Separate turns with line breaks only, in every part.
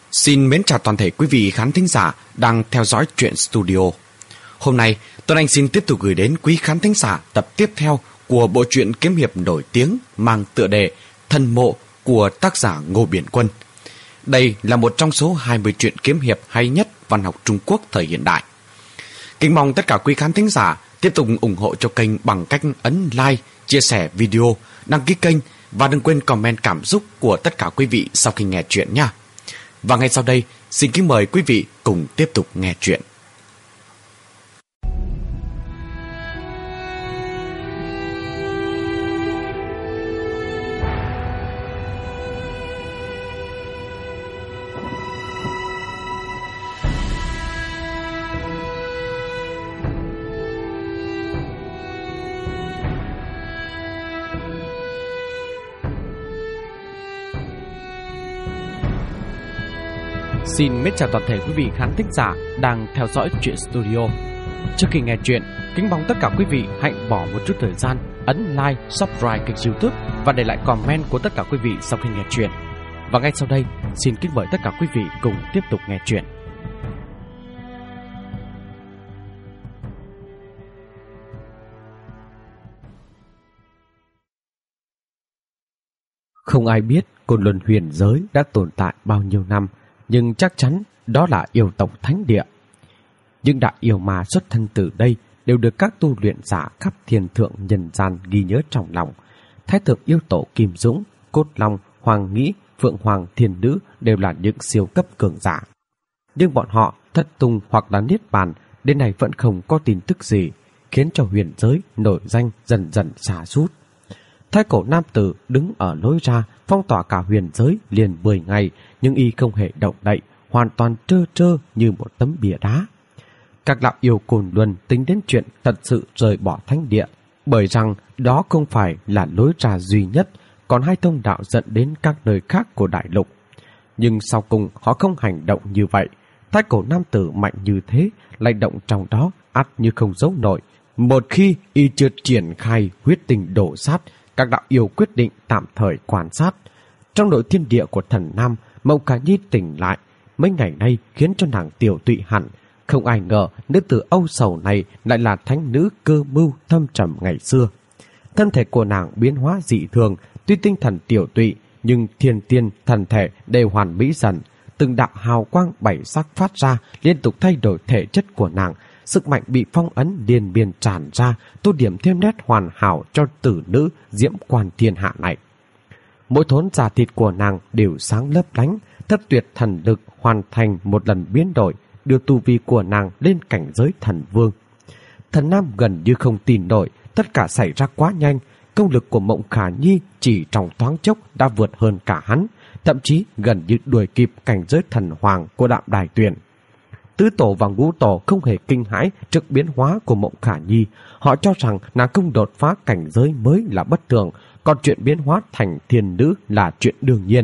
Xin mến chào toàn thể quý vị khán thính giả đang theo dõi Truyện Studio. Hôm nay, Tuấn Anh xin tiếp tục gửi đến quý khán thính giả tập tiếp theo của bộ truyện kiếm hiệp nổi tiếng mang tựa đề Thần Mộ của tác giả Ngô Biển Quân. Đây là một trong số 20 truyện kiếm hiệp hay nhất văn học Trung Quốc thời hiện đại. Kính mong tất cả quý khán thính giả tiếp tục ủng hộ cho kênh bằng cách ấn like, chia sẻ video, đăng ký kênh và đừng quên comment cảm xúc của tất cả quý vị sau khi nghe truyện nha. Và ngay sau đây, xin kính mời quý vị cùng tiếp tục nghe truyện.
Xin mến chào toàn thể quý vị khán thính giả đang theo dõi Truyện Studio. Trước khi nghe truyện, kính mong tất cả quý vị hãy bỏ một chút thời gian ấn like, subscribe kênh YouTube và để lại comment của tất cả quý vị sau khi nghe truyện. Và ngay sau đây, xin kính mời tất cả quý vị cùng tiếp tục nghe truyện. Không ai biết Côn Luân huyền giới đã tồn tại bao nhiêu năm, nhưng chắc chắn đó là yêu tộc thánh địa. Những đại yêu ma xuất thân từ đây đều được các tu luyện giả khắp thiên thượng nhân gian ghi nhớ trong lòng. Thái thượng yêu tổ Kim Dũng, Cốt Long, Hoàng Nghĩ, Phượng Hoàng, Thiên Nữ đều là những siêu cấp cường giả. Nhưng bọn họ thất tung hoặc là niết bàn, đến nay vẫn không có tin tức gì, khiến cho huyền giới nổi danh dần dần sa sút. Thái cổ nam tử đứng ở lối ra phong tỏa cả huyền giới liền 10 ngày, nhưng y không hề động đậy, hoàn toàn trơ trơ như một tấm bia đá. Các lão yêu Côn Luân tính đến chuyện thật sự rời bỏ thánh địa, bởi rằng đó không phải là lối ra duy nhất, còn hai thông đạo dẫn đến các nơi khác của đại lục. Nhưng sau cùng họ không hành động như vậy. Thái cổ nam tử mạnh như thế, lại động trong đó ắt như không giấu nổi. Một khi y chưa triển khai huyết tình đổ sát, các đạo yêu quyết định tạm thời quan sát. Trong nội thiên địa của thần Nam, Mộng Khả Nhi tỉnh lại. Mấy ngày nay khiến cho nàng tiểu tụy hẳn. Không ai ngờ nữ tử âu sầu này lại là thánh nữ cơ mưu thâm trầm ngày xưa. Thân thể của nàng biến hóa dị thường, tuy tinh thần tiểu tụy nhưng thiên tiên thần thể đều hoàn mỹ dần. Từng đạo hào quang bảy sắc phát ra, liên tục thay đổi thể chất của nàng. Sức mạnh bị phong ấn liên miên tràn ra, tô điểm thêm nét hoàn hảo cho tử nữ diễm quan thiên hạ này. Mỗi thốn da thịt của nàng đều sáng lấp lánh, thất tuyệt thần lực hoàn thành một lần biến đổi, đưa tu vi của nàng lên cảnh giới thần vương. Thần Nam gần như không tin nổi, tất cả xảy ra quá nhanh. Công lực của Mộng Khả Nhi chỉ trong thoáng chốc đã vượt hơn cả hắn, thậm chí gần như đuổi kịp cảnh giới thần hoàng của Đạm Đài Tuyền. Tứ tổ và ngũ tổ không hề kinh hãi trước biến hóa của Mộng Khả Nhi. Họ cho rằng nàng không đột phá cảnh giới mới là bất thường, còn chuyện biến hóa thành thiên nữ là chuyện đương nhiên.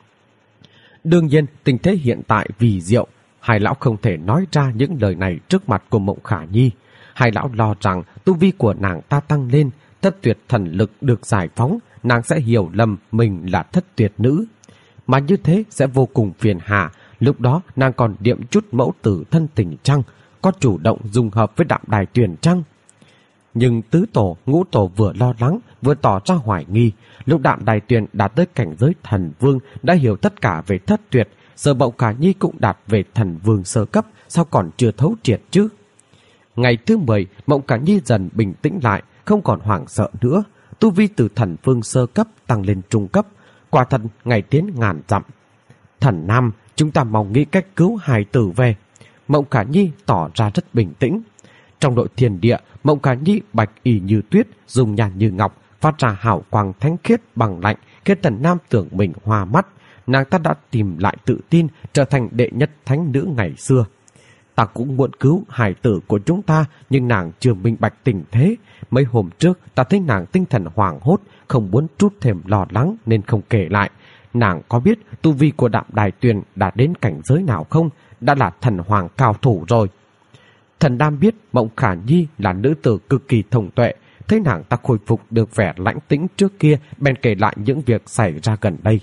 Đương nhiên, tình thế hiện tại vì diệu, hai lão không thể nói ra những lời này trước mặt của Mộng Khả Nhi. Hai lão lo rằng tu vi của nàng ta tăng lên, thất tuyệt thần lực được giải phóng, nàng sẽ hiểu lầm mình là thất tuyệt nữ. Mà như thế sẽ vô cùng phiền hà. Lúc đó nàng còn điểm chút mẫu tử thân tình chăng, có chủ động dung hợp với Đạm Đài Tuyền chăng? Nhưng tứ tổ, ngũ tổ vừa lo lắng vừa tỏ ra hoài nghi. Lúc Đạm Đài Tuyền đạt tới cảnh giới thần vương đã hiểu tất cả về thất tuyệt, giờ Mộng Khả Nhi cũng đạt về thần vương sơ cấp, sao còn chưa thấu triệt chứ? Ngày thứ 10, Mộng Khả Nhi dần bình tĩnh lại, không còn hoảng sợ nữa. Tu vi từ thần vương sơ cấp tăng lên trung cấp, quả thật ngày tiến ngàn dặm. Thần Nam, chúng ta mong nghĩ cách cứu hài tử về. Mộng Khả Nhi tỏ ra rất bình tĩnh. Trong nội thiên địa, Mộng Khả Nhi bạch y như tuyết, dùng nhàn như ngọc, phát ra hào quang thánh khiết bằng lạnh, khiến Thần Nam tưởng mình hoa mắt. Nàng ta đã tìm lại tự tin, trở thành đệ nhất thánh nữ ngày xưa. Ta cũng muốn cứu hài tử của chúng ta, nhưng nàng chưa minh bạch tình thế. Mấy hôm trước ta thấy nàng tinh thần hoảng hốt, không muốn trút thêm lo lắng nên không kể lại. Nàng có biết tu vi của Đạm Đài Tuyền đã đến cảnh giới nào không? Đã là thần hoàng cao thủ rồi. Thần Nam biết Mộng Khả Nhi là nữ tử cực kỳ thông tuệ, thấy nàng ta khôi phục được vẻ lãnh tĩnh trước kia, bèn kể lại những việc xảy ra gần đây.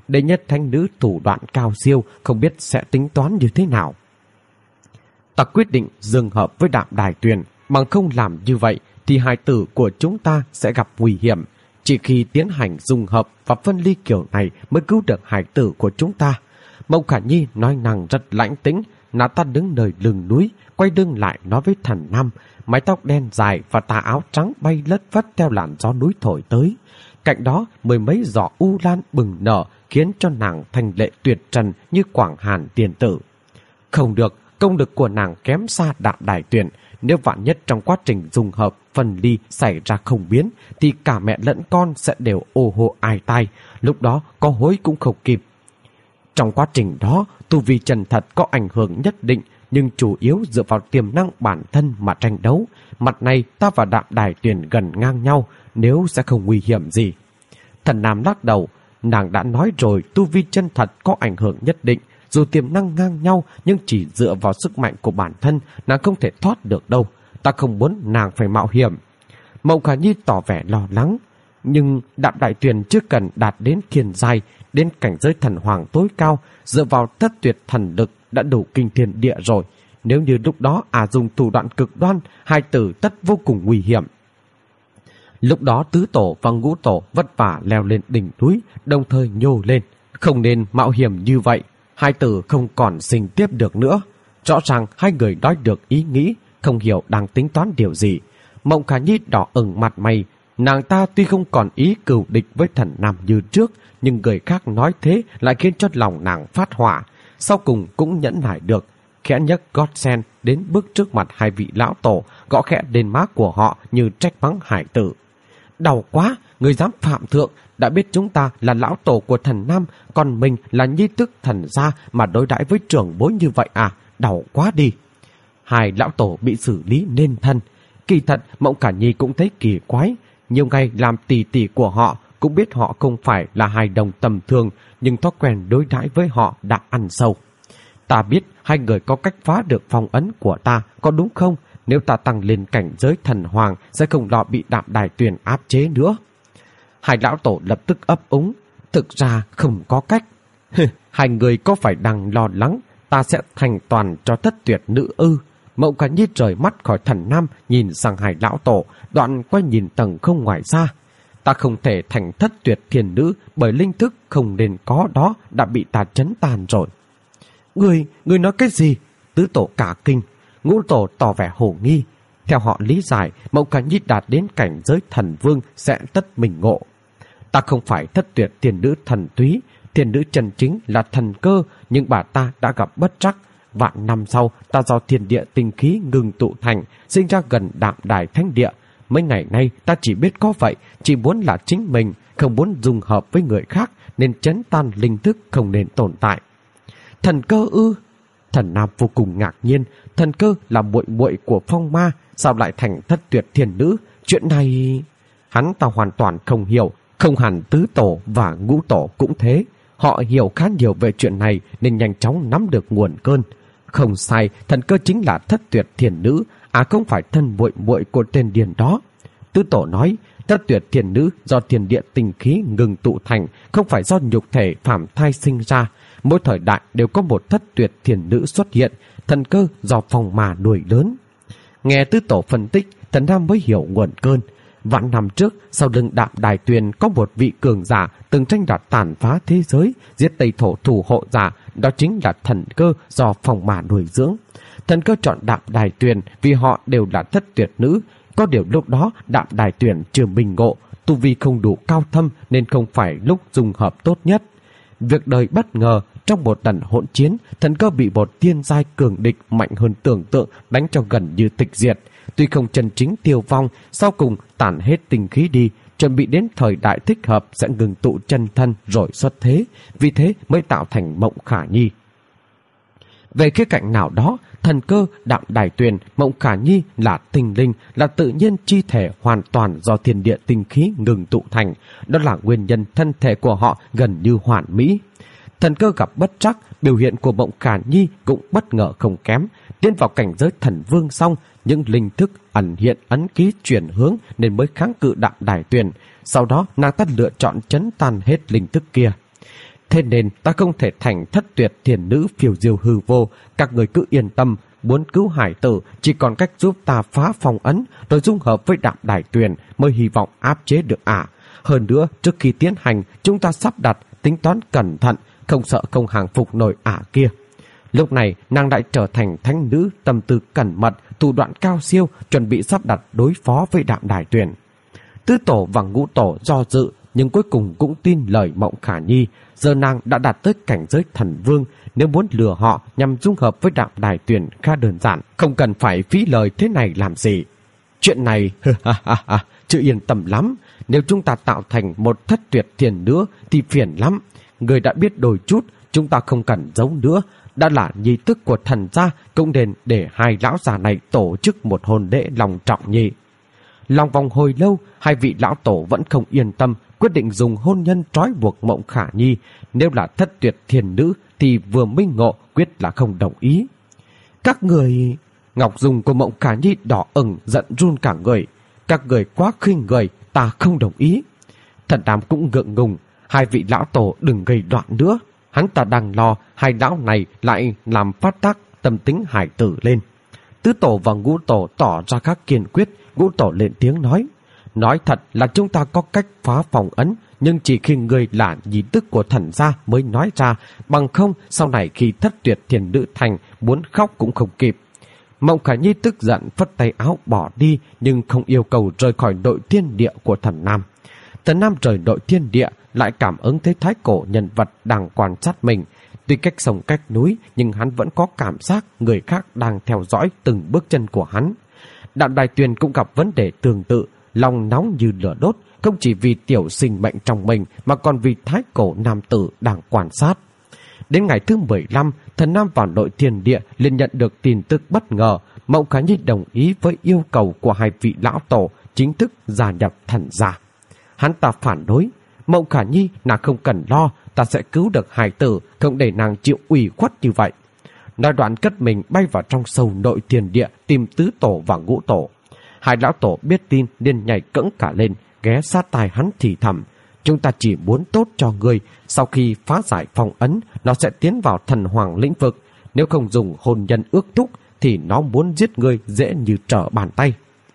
đệ nhất thánh nữ thủ đoạn cao siêu, không biết sẽ tính toán như thế nào. Ta quyết định dừng hợp với Đạm Đài Tuyền, bằng không làm như vậy thì hài tử của chúng ta sẽ gặp nguy hiểm. Chỉ khi tiến hành dung hợp và phân ly kiểu này mới cứu được hài tử của chúng ta. Mộng Khả Nhi nói năng rất lãnh tĩnh. Nàng ta đứng nơi lưng núi, quay lưng lại nói với Thần Nam, mái tóc đen dài và tà áo trắng bay lất phất theo làn gió núi thổi tới. Cạnh đó mười mấy giỏ u lan bừng nở, khiến cho nàng thành lệ tuyệt trần như Quảng Hàn tiền tử. Không được, công lực của nàng kém xa Đạm Đài Tuyền. Nếu vạn nhất trong quá trình dung hợp phân ly xảy ra không biến, thì cả mẹ lẫn con sẽ đều ô hô ai tai, lúc đó có hối cũng không kịp. Trong quá trình đó, tu vi chân thật có ảnh hưởng nhất định, nhưng chủ yếu dựa vào tiềm năng bản thân mà tranh đấu. Mặt này ta và Đạm Đài Tuyền gần ngang nhau, nếu sẽ không nguy hiểm gì. Thần Nam lắc đầu, nàng đã nói rồi, tu vi chân thật có ảnh hưởng nhất định. Dù tiềm năng ngang nhau, nhưng chỉ dựa vào sức mạnh của bản thân, nàng không thể thoát được đâu. Ta không muốn nàng phải mạo hiểm. Mộng Khả Nhi tỏ vẻ lo lắng. Nhưng Đạm Đài Tuyền chưa cần đạt đến thiên giai, đến cảnh giới thần hoàng tối cao, dựa vào thất tuyệt thần lực đã đủ kinh thiên địa rồi. Nếu như lúc đó dùng thủ đoạn cực đoan, hai tử tất vô cùng nguy hiểm. Lúc đó tứ tổ và ngũ tổ vất vả leo lên đỉnh núi, đồng thời nhô lên. Không nên mạo hiểm như vậy, hai tử không còn sinh tiếp được nữa. Rõ ràng hai người nói được ý nghĩ, không hiểu đang tính toán điều gì. Mộng Khả Nhi đỏ ửng mặt mày. Nàng ta tuy không còn ý cừu địch với Thần Nam như trước, nhưng người khác nói thế lại khiến cho lòng nàng phát hỏa. Sau cùng cũng nhẫn nại được, khẽ nhấc gót sen đến bước trước mặt hai vị lão tổ, gõ khẽ lên má của họ như trách mắng hải tử. Đau quá, người dám phạm thượng, đã biết chúng ta là lão tổ của Thần Nam, còn mình là nhi tức thần gia mà đối đãi với trưởng bối như vậy à, đau quá đi. Hai lão tổ bị xử lý nên thân. Kỳ thật, Mộng Khả Nhi cũng thấy kỳ quái. Nhiều ngày làm tỷ tỷ của họ, cũng biết họ không phải là hài đồng tầm thường, nhưng thói quen đối đãi với họ đã ăn sâu. Ta biết hai người có cách phá được phong ấn của ta, có đúng không? Nếu ta tăng lên cảnh giới thần hoàng, sẽ không lo bị Đạm Đài Tuyền áp chế nữa. Hai lão tổ lập tức ấp úng. Thực ra không có cách. Hai người có phải đang lo lắng ta sẽ thành toàn cho thất tuyệt nữ ư? Mộng Khả Nhi rời mắt khỏi Thần Nam, nhìn sang hai lão tổ, đoạn quay nhìn tầng không ngoài xa. Ta không thể thành thất tuyệt thiền nữ, bởi linh thức không nên có đó đã bị ta trấn tàn rồi. Người nói cái gì? Tứ tổ cả kinh. Ngũ tổ tỏ vẻ hồ nghi. Theo họ lý giải, Mộng Khả Nhi đạt đến cảnh giới thần vương sẽ tất mình ngộ. Ta không phải thất tuyệt thiền nữ thần túy, thiền nữ chân chính là thần cơ, nhưng bà ta đã gặp bất trắc. Vạn năm sau, ta do thiên địa tinh khí ngừng tụ thành, sinh ra gần Đạm Đài Thánh Địa. Mấy ngày nay ta chỉ biết có vậy, chỉ muốn là chính mình, không muốn dung hợp với người khác, nên trấn tan linh thức không nên tồn tại. Thần cơ ư? Thần Nam vô cùng ngạc nhiên. Thần cơ là muội muội của Phong Ma, sao lại thành thất tuyệt thiền nữ? Chuyện này hắn ta hoàn toàn không hiểu. Không hẳn tứ tổ và ngũ tổ cũng thế. Họ hiểu khá nhiều về chuyện này nên nhanh chóng nắm được nguồn cơn. Không sai, thần cơ chính là thất tuyệt thiền nữ, không phải thân muội muội của tên điền đó. Tứ tổ nói, thất tuyệt thiền nữ do thiên địa tinh khí ngừng tụ thành, không phải do nhục thể phàm thai sinh ra. Mỗi thời đại đều có một thất tuyệt thiền nữ xuất hiện, thần cơ do Phong Ma nuôi lớn. Nghe tứ tổ phân tích, Thần Nam mới hiểu nguồn cơn. Vạn năm trước, sau lưng Đạm Đài Tuyền có một vị cường giả từng tranh đoạt tàn phá thế giới, giết Tây Thổ thủ hộ giả, đó chính là thần cơ do Phong Ma nuôi dưỡng. Thần cơ chọn Đạm Đài Tuyền vì họ đều là thất tuyệt nữ. Có điều lúc đó Đạm Đài Tuyền chưa minh ngộ, tu vi không đủ cao thâm nên không phải lúc dung hợp tốt nhất. Việc đời bất ngờ, trong một lần hỗn chiến, thần cơ bị một thiên giai cường địch mạnh hơn tưởng tượng đánh cho gần như tịch diệt. Tuy không chân chính tiêu vong, sau cùng tản hết tinh khí đi, chuẩn bị đến thời đại thích hợp sẽ ngừng tụ chân thân rồi xuất thế, vì thế mới tạo thành Mộng Khả Nhi. Về khía cạnh nào đó, thần cơ, Đạm Đài Tuyền, Mộng Khả Nhi là tinh linh, là tự nhiên chi thể hoàn toàn do thiên địa tinh khí ngừng tụ thành. Đó là nguyên nhân thân thể của họ gần như hoàn mỹ. Thần cơ gặp bất trắc, biểu hiện của Mộng Khả Nhi cũng bất ngờ không kém. Tiến vào cảnh giới thần vương xong, những linh thức ẩn hiện ấn ký chuyển hướng nên mới kháng cự Đạm Đài Tuyền. Sau đó nàng ta lựa chọn trấn tan hết linh thức kia. Thế nên ta không thể thành thất tuyệt thiền nữ phiêu diêu hư vô. Các người cứ yên tâm, muốn cứu hải tử chỉ còn cách giúp ta phá phong ấn rồi dung hợp với Đạm Đài Tuyền mới hy vọng áp chế được ả. Hơn nữa, trước khi tiến hành, chúng ta sắp đặt tính toán cẩn thận, không sợ không hàng phục nổi ả kia. Lúc này, nàng lại trở thành thánh nữ, tâm tư cẩn mật, thủ đoạn cao siêu, chuẩn bị sắp đặt đối phó với Đạm Đài Tuyền. Tứ tổ và ngũ tổ do dự, nhưng cuối cùng cũng tin lời Mộng Khả Nhi. Giờ nàng đã đạt tới cảnh giới thần vương, nếu muốn lừa họ nhằm dung hợp với Đạm Đài Tuyền khá đơn giản, không cần phải phí lời thế này làm gì. Chuyện này, chứ yên tâm lắm, nếu chúng ta tạo thành một thất tuyệt thiền nữa thì phiền lắm. Người đã biết đôi chút, chúng ta không cần giấu nữa. Đã là nhi tức của thần gia, cũng nên để hai lão già này tổ chức một hôn lễ long trọng nhỉ. Lòng vòng hồi lâu, hai vị lão tổ vẫn không yên tâm, quyết định dùng hôn nhân trói buộc Mộng Khả Nhi. Nếu là thất tuyệt thiền nữ thì vừa minh ngộ quyết là không đồng ý. Các người... Ngọc dung của Mộng Khả Nhi đỏ ửng, giận run cả người. Các người quá khinh người, ta không đồng ý. Thần Nam cũng ngượng ngùng, hai vị lão tổ đừng gây loạn nữa. Hắn ta đang lo hai lão này lại làm phát tác tâm tính hải tử lên. Tứ tổ và ngũ tổ tỏ ra các kiên quyết. Ngũ tổ lên tiếng nói thật là chúng ta có cách phá phòng ấn, nhưng chỉ khi người là nhi tức của thần gia mới nói ra, bằng không sau này khi thất tuyệt thiền nữ thành muốn khóc cũng không kịp. Mộng Khả Nhi tức giận phất tay áo bỏ đi, nhưng không yêu cầu rời khỏi nội thiên địa của thần Nam. Thần Nam rời nội thiên địa lại cảm ứng thấy thái cổ nhân vật đang quan sát mình. Tuy cách sông cách núi, nhưng hắn vẫn có cảm giác người khác đang theo dõi từng bước chân của hắn. Đạm Đài Tuyền cũng gặp vấn đề tương tự, lòng nóng như lửa đốt, không chỉ vì tiểu sinh mệnh trong mình mà còn vì thái cổ nam tử đang quan sát. Đến ngày thứ 15, thần Nam vào nội thiên địa liền nhận được tin tức bất ngờ. Mộng Khả Nhi đồng ý với yêu cầu của hai vị lão tổ, chính thức gia nhập thần gia. Hắn ta phản đối. Mộng Khả Nhi, nàng không cần lo, ta sẽ cứu được hài tử, không để nàng chịu ủy khuất như vậy. Nói đoạn cất mình bay vào trong sâu nội thiên địa tìm tứ tổ và ngũ tổ. Hai lão tổ biết tin liền nhảy cẫng cả lên, ghé sát tai hắn thì thầm: chúng ta chỉ muốn tốt cho ngươi, sau khi phá giải phong ấn, nó sẽ tiến vào thần hoàng lĩnh vực. Nếu không dùng hôn nhân ước thúc thì nó muốn giết ngươi dễ như trở bàn tay.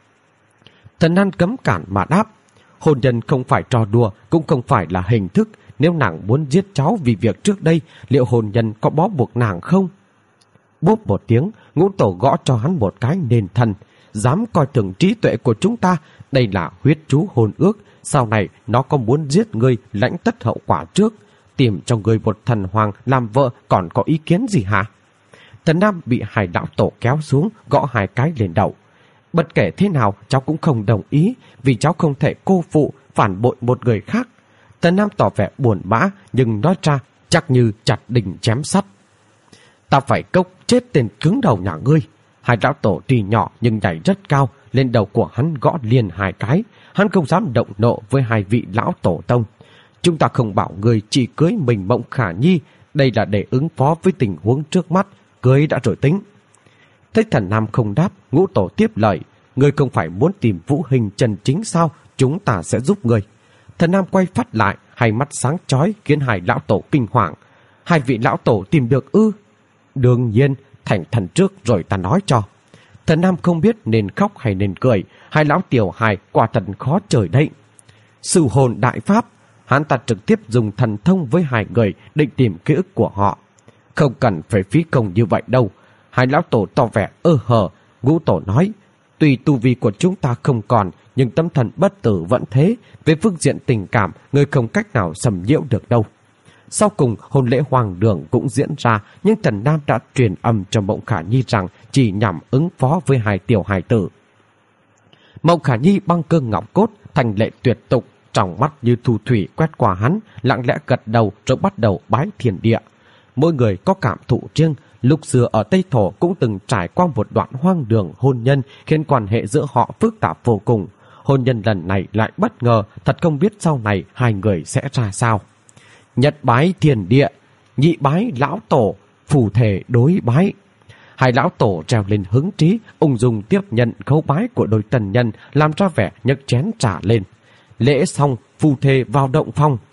Thần An cấm cản mà đáp: hôn nhân không phải trò đùa, cũng không phải là hình thức. Nếu nàng muốn giết cháu vì việc trước đây, liệu hôn nhân có bó buộc nàng không? Bốp một tiếng, ngũ tổ gõ cho hắn một cái nền thần. Dám coi thường trí tuệ của chúng ta, đây là huyết chú hôn ước. Sau này nó có muốn giết ngươi lãnh tất hậu quả trước. Tìm cho ngươi một thần hoàng làm vợ còn có ý kiến gì hả? Thần Nam bị hai lão tổ kéo xuống, gõ hai cái lên đầu. Bất kể thế nào cháu cũng không đồng ý, vì cháu không thể cô phụ phản bội một người khác. Thần Nam tỏ vẻ buồn bã, nhưng nói ra chắc như chặt đinh chém sắt. Ta phải cốc chết tên cứng đầu nhà ngươi. Hai lão tổ tuy nhỏ nhưng nhảy rất cao, lên đầu của hắn gõ liền hai cái. Hắn không dám động nộ với hai vị lão tổ tông. Chúng ta không bảo người chỉ cưới mình Mộng Khả Nhi, đây là để ứng phó với tình huống trước mắt, cưới đã rồi tính. Thấy thần Nam không đáp, ngũ tổ tiếp lời: ngươi không phải muốn tìm vũ hình chân chính sao? Chúng ta sẽ giúp ngươi. Thần Nam quay phát lại, hai mắt sáng chói khiến hai lão tổ kinh hoàng. Hai vị lão tổ tìm được ư? Đương nhiên, thành thần trước rồi ta nói cho. Thần Nam không biết nên khóc hay nên cười. Hai lão tiểu hài quả thật khó trời đấy. Sự hồn đại pháp, hắn ta trực tiếp dùng thần thông với hai người định tìm ký ức của họ. Không cần phải phí công như vậy đâu. Hai lão tổ tỏ vẻ hờ. Ngũ tổ nói: tuy tu vi của chúng ta không còn, nhưng tâm thần bất tử vẫn thế. Về phương diện tình cảm, người không cách nào xâm nhiễu được đâu. Sau cùng, hôn lễ hoàng đường cũng diễn ra, nhưng Trần Nam đã truyền âm cho Mộng Khả Nhi rằng chỉ nhằm ứng phó với hai tiểu hài tử. Mộng Khả Nhi băng cơ ngọc cốt, thành lệ tuyệt tục, trong mắt như thu thủy quét qua hắn, lặng lẽ gật đầu rồi bắt đầu bái thiên địa. Mỗi người có cảm thụ riêng. Lúc xưa ở Tây Thổ cũng từng trải qua một đoạn hoang đường hôn nhân, khiến quan hệ giữa họ phức tạp vô cùng. Hôn nhân lần này lại bất ngờ, thật không biết sau này hai người sẽ ra sao. Nhất bái thiên địa, nhị bái lão tổ, phù thể đối bái. Hai lão tổ treo lên hứng trí, ung dung tiếp nhận khấu bái của đôi tần nhân, làm ra vẻ nhấc chén trả lên. Lễ xong, phù thể vào động phong.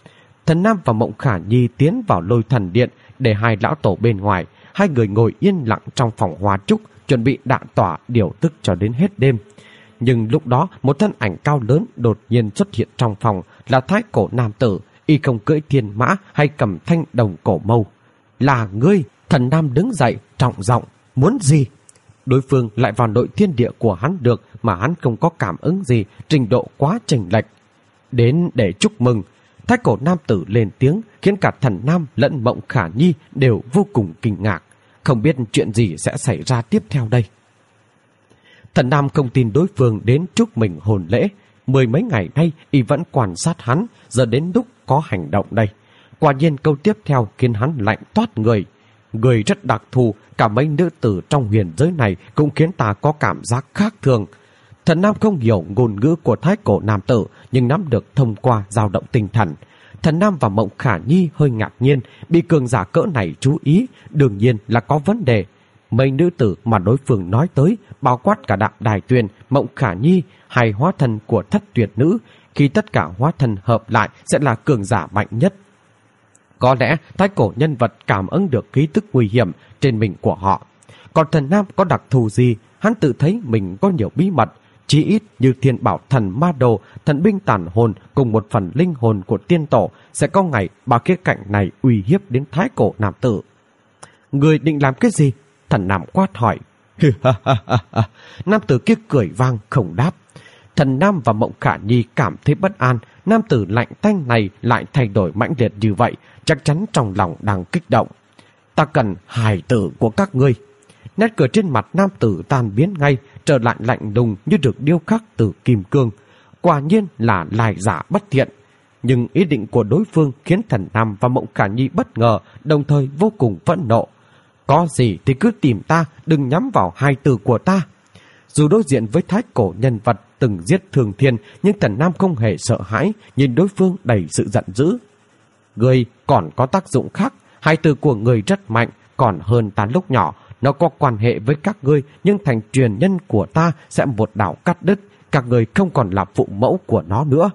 Thần Nam và Mộng Khả Nhi tiến vào Lôi Thần Điện, để hai lão tổ bên ngoài. Hai người ngồi yên lặng trong phòng hoa trúc, chuẩn bị đạn tỏa điều tức cho đến hết đêm. Nhưng lúc đó một thân ảnh cao lớn đột nhiên xuất hiện trong phòng, là thái cổ nam tử. Y không cưỡi thiên mã hay cầm thanh đồng cổ mâu. Là ngươi? Thần Nam đứng dậy trọng giọng: muốn gì? Đối phương lại vào nội thiên địa của hắn được, mà hắn không có cảm ứng gì, trình độ quá chênh lệch. Đến để chúc mừng. Thái cổ nam tử lên tiếng, khiến cả Thần Nam lẫn Mộng Khả Nhi đều vô cùng kinh ngạc. Không biết chuyện gì sẽ xảy ra tiếp theo đây. Thần Nam không tin đối phương đến chúc mình hồn lễ. 10 mấy ngày nay y vẫn quan sát hắn, giờ đến lúc có hành động đây. Quả nhiên câu tiếp theo khiến hắn lạnh toát người. Người rất đặc thù, cả mấy nữ tử trong huyền giới này cũng khiến ta có cảm giác khác thường. Thần Nam không hiểu ngôn ngữ của thái cổ nam tử, nhưng nắm được thông qua dao động tinh thần. Thần Nam và Mộng Khả Nhi hơi ngạc nhiên, bị cường giả cỡ này chú ý, đương nhiên là có vấn đề. Mấy nữ tử mà đối phương nói tới, bao quát cả Đạm Đài Tuyền, Mộng Khả Nhi, hay hóa thân của Thất Tuyệt Nữ, khi tất cả hóa thân hợp lại sẽ là cường giả mạnh nhất. Có lẽ thái cổ nhân vật cảm ứng được khí tức nguy hiểm trên mình của họ. Còn Thần Nam có đặc thù gì? Hắn tự thấy mình có nhiều bí mật, chí ít như Thiên Bảo Thần Ma Đồ, thần binh tàn hồn cùng một phần linh hồn của tiên tổ, sẽ có ngày ba khía cạnh này uy hiếp đến thái cổ nam tử. Người định làm cái gì? Thần Nam quát hỏi. Nam tử kia cười vang không đáp. Thần Nam và Mộng Khả Nhi cảm thấy bất an. Nam tử lạnh tanh này lại thay đổi mãnh liệt như vậy, chắc chắn trong lòng đang kích động. Ta cần hài tử của các ngươi. Nét cười trên mặt nam tử tan biến ngay, trở lại lạnh lùng như được điêu khắc từ kim cương. Quả nhiên là lai giả bất thiện. Nhưng ý định của đối phương khiến Thần Nam và Mộng Khả Nhi bất ngờ, đồng thời vô cùng phẫn nộ. Có gì thì cứ tìm ta, đừng nhắm vào hài tử của ta. Dù đối diện với thái cổ nhân vật từng giết thường thiên, nhưng Thần Nam không hề sợ hãi, nhìn đối phương đầy sự giận dữ. Người còn có tác dụng khác, hài tử của người rất mạnh, còn hơn ta lúc nhỏ. Nó có quan hệ với các ngươi, nhưng thành truyền nhân của ta sẽ một đảo cắt đứt, các người không còn là phụ mẫu của nó nữa.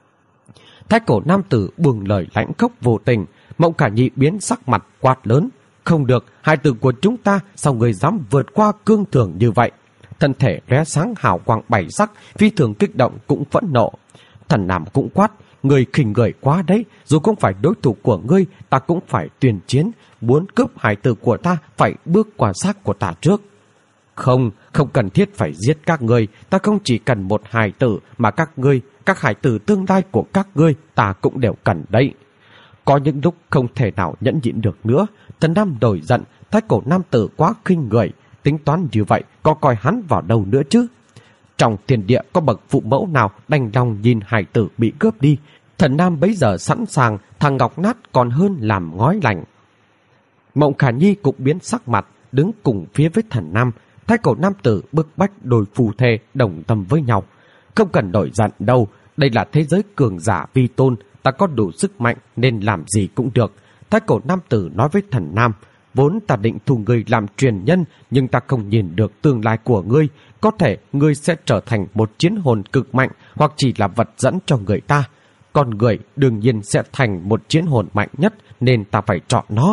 Thái cổ nam tử buông lời lãnh khốc vô tình. Mộng Khả Nhi biến sắc mặt quát lớn. Không được, hài tử của chúng ta, sao người dám vượt qua cương thường như vậy? Thân thể lóe sáng hào quang bảy sắc, phi thường kích động cũng phẫn nộ. Thần Nam cũng quát. Người khinh người quá đấy, dù không phải đối thủ của ngươi, ta cũng phải tuyên chiến. Muốn cướp hài tử của ta, phải bước qua xác của ta trước. Không cần thiết phải giết các ngươi. Ta không chỉ cần một hài tử, mà các hài tử tương lai của các ngươi, ta cũng đều cần đấy. Có những lúc không thể nào nhẫn nhịn được nữa. Thần Nam nổi giận, thái cổ nam tử quá khinh người. Tính toán như vậy, có coi hắn vào đâu nữa chứ? Trong thiên địa có bậc phụ mẫu nào đành lòng nhìn hài tử bị cướp đi? Thần Nam bấy giờ sẵn sàng, thằng ngọc nát còn hơn làm ngói lành. Mộng Khả Nhi cũng biến sắc mặt, đứng cùng phía với Thần Nam. Thái cổ nam tử bức bách đôi phù thề đồng tâm với nhau. Không cần nổi giận đâu, đây là thế giới cường giả vi tôn, ta có đủ sức mạnh nên làm gì cũng được. Thái cổ nam tử nói với Thần Nam. Vốn ta định thu ngươi làm truyền nhân, nhưng ta không nhìn được tương lai của ngươi. Có thể ngươi sẽ trở thành một chiến hồn cực mạnh, hoặc chỉ là vật dẫn cho người ta. Còn người đương nhiên sẽ thành một chiến hồn mạnh nhất, nên ta phải chọn nó.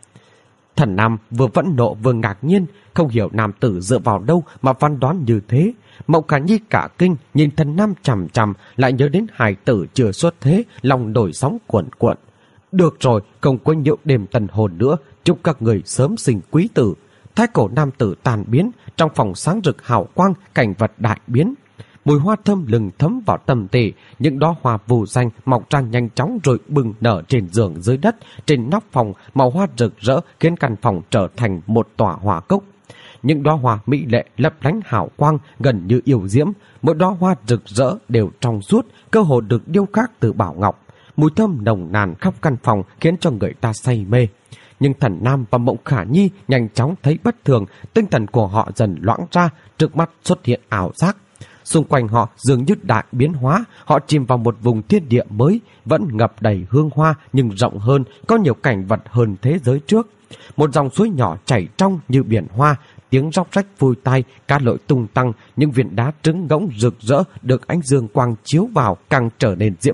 Thần Nam vừa vẫn nộ vừa ngạc nhiên, không hiểu nam tử dựa vào đâu mà phán đoán như thế. Mộng Khả Nhi cả kinh, nhìn Thần Nam chằm chằm, lại nhớ đến hài tử chưa xuất thế, lòng nổi sóng cuộn cuộn. Được rồi, không có nhiễu đêm tần hồn nữa, chúc các người sớm sinh quý tử. Thái cổ nam tử tàn biến, trong phòng sáng rực hào quang, cảnh vật đại biến. Mùi hoa thơm lừng thấm vào tâm tỳ, những đóa hoa vô danh mọc ra nhanh chóng rồi bừng nở trên giường dưới đất, trên nóc phòng, màu hoa rực rỡ khiến căn phòng trở thành một tòa hoa cốc. Những đóa hoa mỹ lệ lấp lánh hào quang gần như yêu diễm, mỗi đóa hoa rực rỡ đều trong suốt, cơ hồ được điêu khắc từ bảo ngọc. Mùi thơm nồng nàn khắp căn phòng khiến cho người ta say mê. Nhưng Thần Nam và Mộng Khả Nhi nhanh chóng thấy bất thường, tinh thần của họ dần loãng ra, trước mắt xuất hiện ảo giác. Xung quanh họ dường như đại biến hóa, họ chìm vào một vùng thiên địa mới, vẫn ngập đầy hương hoa nhưng rộng hơn, có nhiều cảnh vật hơn thế giới trước. Một dòng suối nhỏ chảy trong như biển hoa, tiếng róc rách vui tai, cá lội tung tăng, những viên đá trứng ngỗng rực rỡ được ánh dương quang chiếu vào càng trở nên diễm lệ.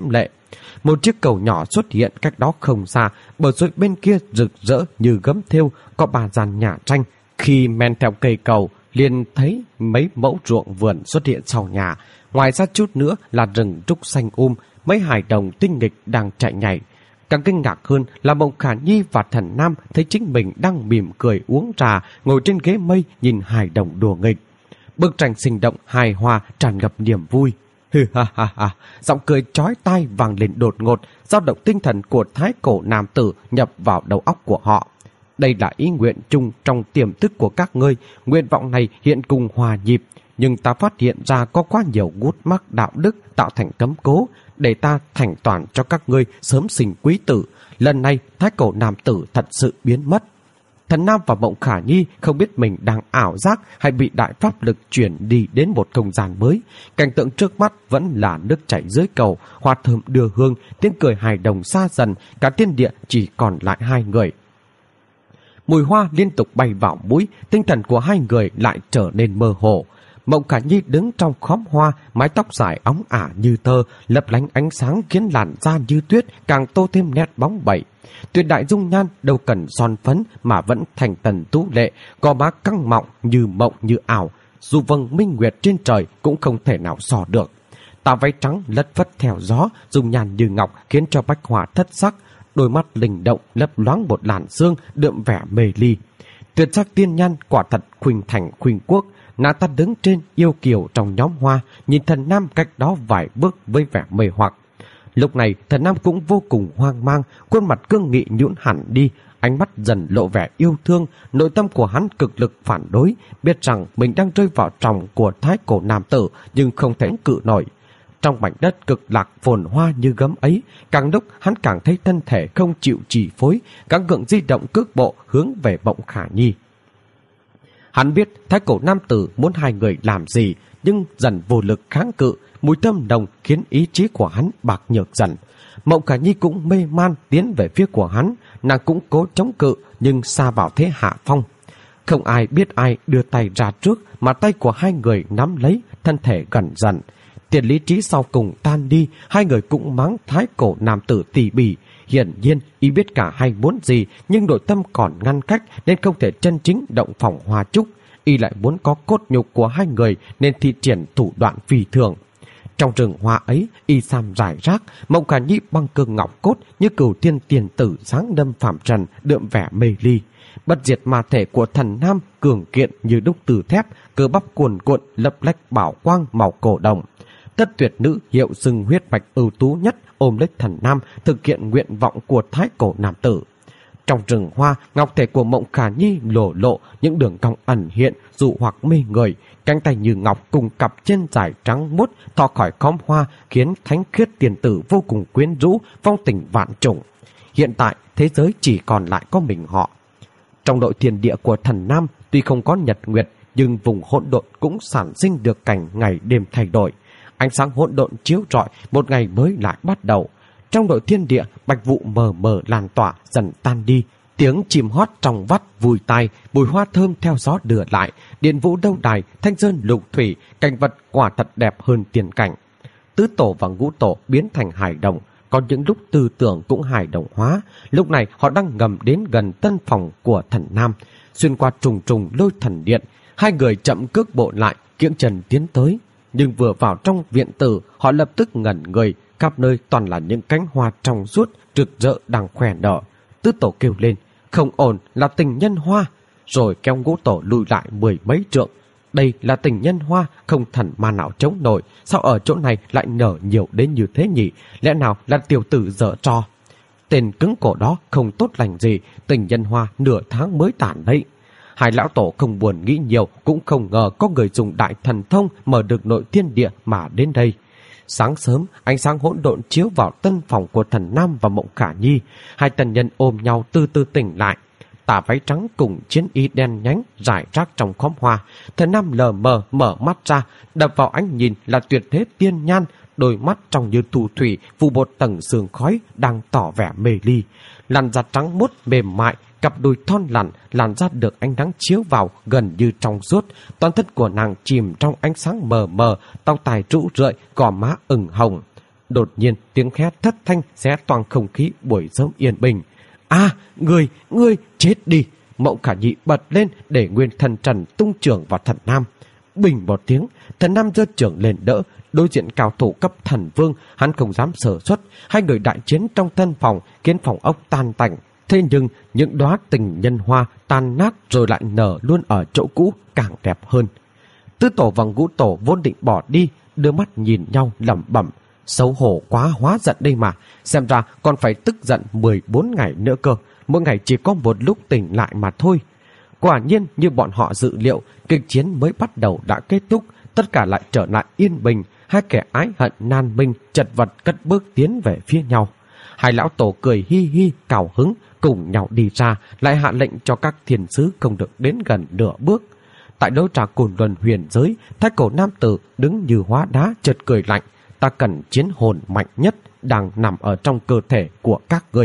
Một chiếc cầu nhỏ xuất hiện cách đó không xa, bờ suối bên kia rực rỡ như gấm thêu, có 3 gian nhà tranh. Khi men theo cây cầu, liền thấy mấy mẫu ruộng vườn xuất hiện sau nhà. Ngoài ra chút nữa là rừng trúc xanh mấy hài đồng tinh nghịch đang chạy nhảy. Càng kinh ngạc hơn là Mộng Khả Nhi và Thần Nam thấy chính mình đang mỉm cười uống trà, ngồi trên ghế mây nhìn hài đồng đùa nghịch. Bức tranh sinh động hài hòa tràn ngập niềm vui. Hừ ha ha ha, giọng cười chói tai vang lên đột ngột, dao động tinh thần của thái cổ nam tử nhập vào đầu óc của họ. Đây là ý nguyện chung trong tiềm thức của các ngươi, nguyện vọng này hiện cùng hòa nhịp, nhưng ta phát hiện ra có quá nhiều gút mắc đạo đức tạo thành cấm cố, để ta thành toàn cho các ngươi sớm sinh quý tử. Lần này thái cổ nam tử thật sự biến mất. Thần Nam và Mộng Khả Nhi không biết mình đang ảo giác hay bị đại pháp lực chuyển đi đến một không gian mới. Cảnh tượng trước mắt vẫn là nước chảy dưới cầu, hoa thơm đưa hương, tiếng cười hài đồng xa dần, cả thiên địa chỉ còn lại 2 người. Mùi hoa liên tục bay vào mũi, tinh thần của 2 người lại trở nên mơ hồ. Mộng Khả Nhi đứng trong khóm hoa, mái tóc dài óng ả như tơ, lấp lánh ánh sáng khiến làn da như tuyết càng tô thêm nét bóng bẩy. Tuyệt đại dung nhan đâu cần son phấn mà vẫn thành tần tú lệ, gò má căng mọng như mộng như ảo, dù vầng minh nguyệt trên trời cũng không thể nào so được. Tà váy trắng lất phất theo gió, dung nhan như ngọc khiến cho bách hoa thất sắc, đôi mắt linh động lấp loáng một làn sương đượm vẻ mê ly. Tuyệt sắc tiên nhan quả thật khuynh thành khuynh quốc. Nàng ta đứng trên yêu kiều trong nhóm hoa, nhìn Thần Nam cách đó vài bước với vẻ mê hoặc. Lúc này Thần Nam cũng vô cùng hoang mang, khuôn mặt cương nghị nhũn hẳn đi, ánh mắt dần lộ vẻ yêu thương. Nội tâm của hắn cực lực phản đối, biết rằng mình đang rơi vào tròng của thái cổ nam tử nhưng không thể cự nổi. Trong mảnh đất cực lạc phồn hoa như gấm ấy, càng lúc hắn càng thấy thân thể không chịu chi phối, gắng gượng di động cước bộ hướng về Mộng Khả Nhi. Hắn biết thái cổ nam tử muốn 2 người làm gì, nhưng dần vô lực kháng cự, mùi thơm nồng khiến ý chí của hắn bạc nhược dần. Mộng Khả Nhi cũng mê man tiến về phía của hắn, nàng cũng cố chống cự nhưng sa vào thế hạ phong. Không ai biết ai đưa tay ra trước, mà tay của 2 người nắm lấy, thân thể gần dần. Tiền lý trí sau cùng tan đi, 2 người cũng mắng thái cổ nam tử tỉ mỉ. Hiển nhiên y biết cả hai muốn gì, nhưng nội tâm còn ngăn cách nên không thể chân chính động phòng hoa trúc. Y lại muốn có cốt nhục của 2 người nên thi triển thủ đoạn phi thường. Trong rừng hoa ấy, y sam rải rác, Mộng Khả Nhi băng cương ngọc cốt như cửu thiên tiền tử sáng đâm phạm trần, đượm vẻ mê ly. Bất diệt ma thể của Thần Nam cường kiện như đúc từ thép, cơ bắp cuồn cuộn lấp lách bảo quang màu cổ đồng. Tất tuyệt nữ hiệu xưng huyết mạch ưu tú nhất ôm lấy Thần Nam, thực hiện nguyện vọng của thái cổ nam tử. Trong rừng hoa, ngọc thể của Mộng Khả Nhi lộ lộ những đường cong ẩn hiện, dụ hoặc mê người, cánh tay như ngọc cùng cặp chân dài trắng muốt thò khỏi khóm hoa khiến thánh khiết tiền tử vô cùng quyến rũ, phong tình vạn trùng. Hiện tại thế giới chỉ còn lại có mình họ. Trong nội thiên địa của Thần Nam tuy không có nhật nguyệt, nhưng vùng hỗn độn cũng sản sinh được cảnh ngày đêm thay đổi. Ánh sáng hỗn độn chiếu rọi, một ngày mới lại bắt đầu. Trong nội thiên địa, bạch vụ mờ mờ lan tỏa dần tan đi, tiếng chim hót trong vắt vui tai, mùi hoa thơm theo gió đưa lại, điện vũ đâu đài, thanh sơn lục thủy, cảnh vật quả thật đẹp hơn tiền cảnh. Tứ tổ và ngũ tổ biến thành hài đồng, có những lúc tư tưởng cũng hài đồng hóa. Lúc này họ đang ngầm đến gần tân phòng của Thần Nam, xuyên qua trùng trùng lôi thần điện. 2 người chậm cước bộ lại, kiễng trần tiến tới. Nhưng vừa vào trong viện tử, họ lập tức ngẩn người, khắp nơi toàn là những cánh hoa trong suốt, rực rỡ đang khỏe nở. Tứ tổ kêu lên, không ổn, là tình nhân hoa, rồi kéo ngũ tổ lùi lại 10 mấy trượng. Đây là tình nhân hoa, không thần ma nào chống nổi, sao ở chỗ này lại nở nhiều đến như thế nhỉ? Lẽ nào là tiểu tử dở trò? Tên cứng cổ đó không tốt lành gì, tình nhân hoa nửa tháng mới tàn đấy. 2 lão tổ không buồn nghĩ nhiều, cũng không ngờ có người dùng đại thần thông mở được nội thiên địa mà đến đây. Sáng sớm, ánh sáng hỗn độn chiếu vào tân phòng của Thần Nam và Mộng Khả Nhi. 2 tần nhân ôm nhau từ từ tỉnh lại. Tà váy trắng cùng chiến y đen nhánh rải rác trong khóm hoa. Thần Nam lờ mờ mở mắt ra, đập vào ánh nhìn là tuyệt thế tiên nhan, đôi mắt trong như thu thủy phủ bột tầng sương khói đang tỏ vẻ mê ly. Làn da trắng muốt mềm mại, cặp đùi thon lặn, làn da được ánh nắng chiếu vào gần như trong suốt. Toàn thân của nàng chìm trong ánh sáng mờ mờ, tóc tai rũ rượi, gò má ửng hồng. Đột nhiên tiếng hét thất thanh xé toang không khí buổi sớm yên bình. À, ngươi chết đi! Mộng Khả Nhi bật lên để Nguyên Thần Trần tung trưởng vào Thần Nam. Bình một tiếng, Thần Nam giơ trưởng lên đỡ. Đối diện cao thủ cấp thần vương, hắn không dám sở xuất. Hai người đại chiến trong tân phòng khiến phòng ốc tan tành. Thế nhưng những đóa tình nhân hoa tan nát rồi lại nở luôn ở chỗ cũ càng đẹp hơn. Tứ tổ và Ngũ tổ vốn định bỏ đi, đưa mắt nhìn nhau lẩm bẩm. Xấu hổ quá, hóa giận đây mà. Xem ra còn phải tức giận 14 ngày nữa cơ. Mỗi ngày chỉ có một lúc tỉnh lại mà thôi. Quả nhiên như bọn họ dự liệu, kịch chiến mới bắt đầu đã kết thúc. Tất cả lại trở lại yên bình. Hai kẻ ái hận nan binh chật vật cất bước tiến về phía nhau. Hai lão tổ cười hi hi cào hứng, cùng nhau đi ra, lại hạ lệnh cho các thiên sứ không được đến gần nửa bước. Tại đấu trà Côn Luân huyền giới, Thái Cổ nam tử đứng như hóa đá chợt cười lạnh. Ta cần chiến hồn mạnh nhất đang nằm ở trong cơ thể của các ngươi.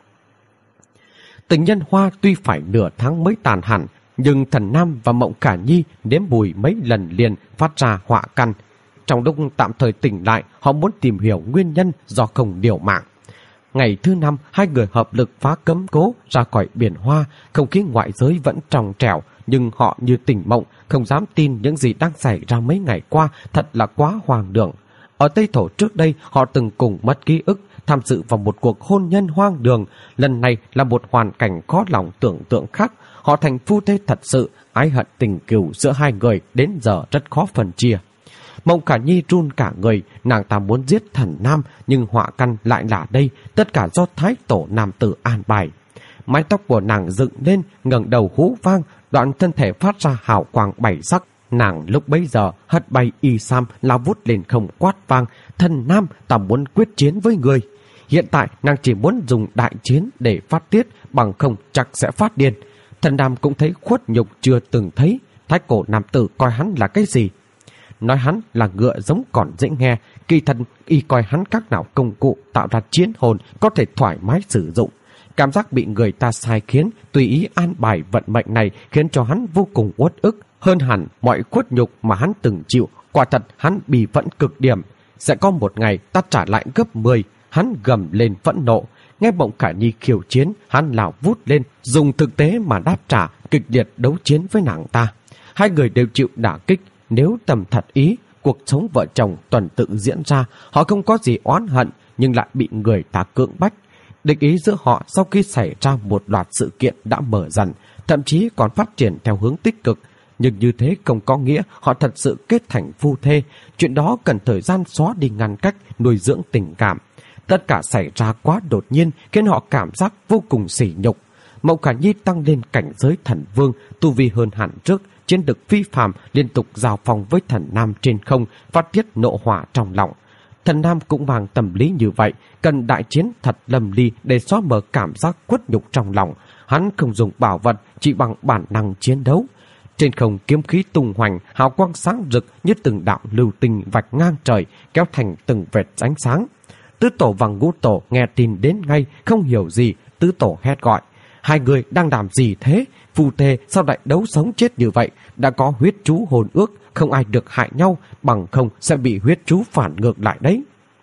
Tình nhân hoa tuy phải nửa tháng mới tàn hẳn, nhưng Thần Nam và Mộng Khả Nhi nếm mùi mấy lần liền phát ra họa căn. Trong lúc tạm thời tỉnh lại, họ muốn tìm hiểu nguyên nhân do không điều mạng. Ngày thứ 5, hai người hợp lực phá cấm cố ra khỏi biển hoa. Không khí ngoại giới vẫn trong trẻo, nhưng họ như tỉnh mộng, không dám tin những gì đang xảy ra mấy ngày qua, thật là quá hoang đường. Ở Tây Thổ trước đây, họ từng cùng mất ký ức, tham dự vào một cuộc hôn nhân hoang đường. Lần này là một hoàn cảnh khó lòng tưởng tượng khác. Họ thành phu thê thật sự, ái hận tình cừu giữa hai người đến giờ rất khó phân chia. Mộng Khả Nhi run cả người, nàng ta muốn giết Thần Nam, nhưng họa căn lại là đây, tất cả do Thái Tổ nam tử an bài. Mái tóc của nàng dựng lên, ngẩng đầu hú vang, đoạn thân thể phát ra hào quang bảy sắc. Nàng lúc bấy giờ hất bay y sam lao vút lên không quát vang, Thần Nam, ta muốn quyết chiến với người. Hiện tại nàng chỉ muốn dùng đại chiến để phát tiết, bằng không chắc sẽ phát điên. Thần Nam cũng thấy khuất nhục chưa từng thấy. Thái Cổ nam tử coi hắn là cái gì? Nói hắn là ngựa giống còn dễ nghe, kỳ thần y coi hắn các nào công cụ tạo ra chiến hồn có thể thoải mái sử dụng. Cảm giác bị người ta sai khiến, tùy ý an bài vận mệnh này khiến cho hắn vô cùng uất ức, hơn hẳn mọi khuất nhục mà hắn từng chịu. Quả thật hắn bị phẫn cực điểm. Sẽ có một ngày ta trả lại gấp 10. Hắn gầm lên phẫn nộ. Nghe Mộng Khả Nhi khiêu chiến, hắn lao vút lên, dùng thực tế mà đáp trả, kịch liệt đấu chiến với nàng ta. Hai người đều chịu đả kích. Nếu tầm thật ý, cuộc sống vợ chồng tuần tự diễn ra, họ không có gì oán hận, nhưng lại bị người ta cưỡng bách. Địch ý giữa họ sau khi xảy ra một loạt sự kiện đã mở dần, thậm chí còn phát triển theo hướng tích cực. Nhưng như thế không có nghĩa họ thật sự kết thành phu thê. Chuyện đó cần thời gian xóa đi ngăn cách, nuôi dưỡng tình cảm. Tất cả xảy ra quá đột nhiên khiến họ cảm giác vô cùng sỉ nhục. Mộng Khả Nhi tăng lên cảnh giới thần vương, tu vi hơn hẳn trước, chiến lực phi phàm, liên tục giao phòng với Thần Nam trên không, phát tiết nộ hỏa trong lòng. Thần Nam cũng mang tâm lý như vậy, cần đại chiến thật lâm ly để xóa mờ cảm giác khuất nhục trong lòng. Hắn không dùng bảo vật, chỉ bằng bản năng chiến đấu. Trên không kiếm khí tung hoành, hào quang sáng rực như từng đạo lưu tinh vạch ngang trời, kéo thành từng vệt ánh sáng. Tứ tổ và Ngũ tổ nghe tin đến ngay, không hiểu gì. Tứ tổ hét gọi: hai người đang làm gì thế? Phu thê sao lại đấu sống chết như vậy? Đã có huyết chú hồn ước, không ai được hại nhau, bằng không sẽ bị huyết chú phản ngược lại đấy.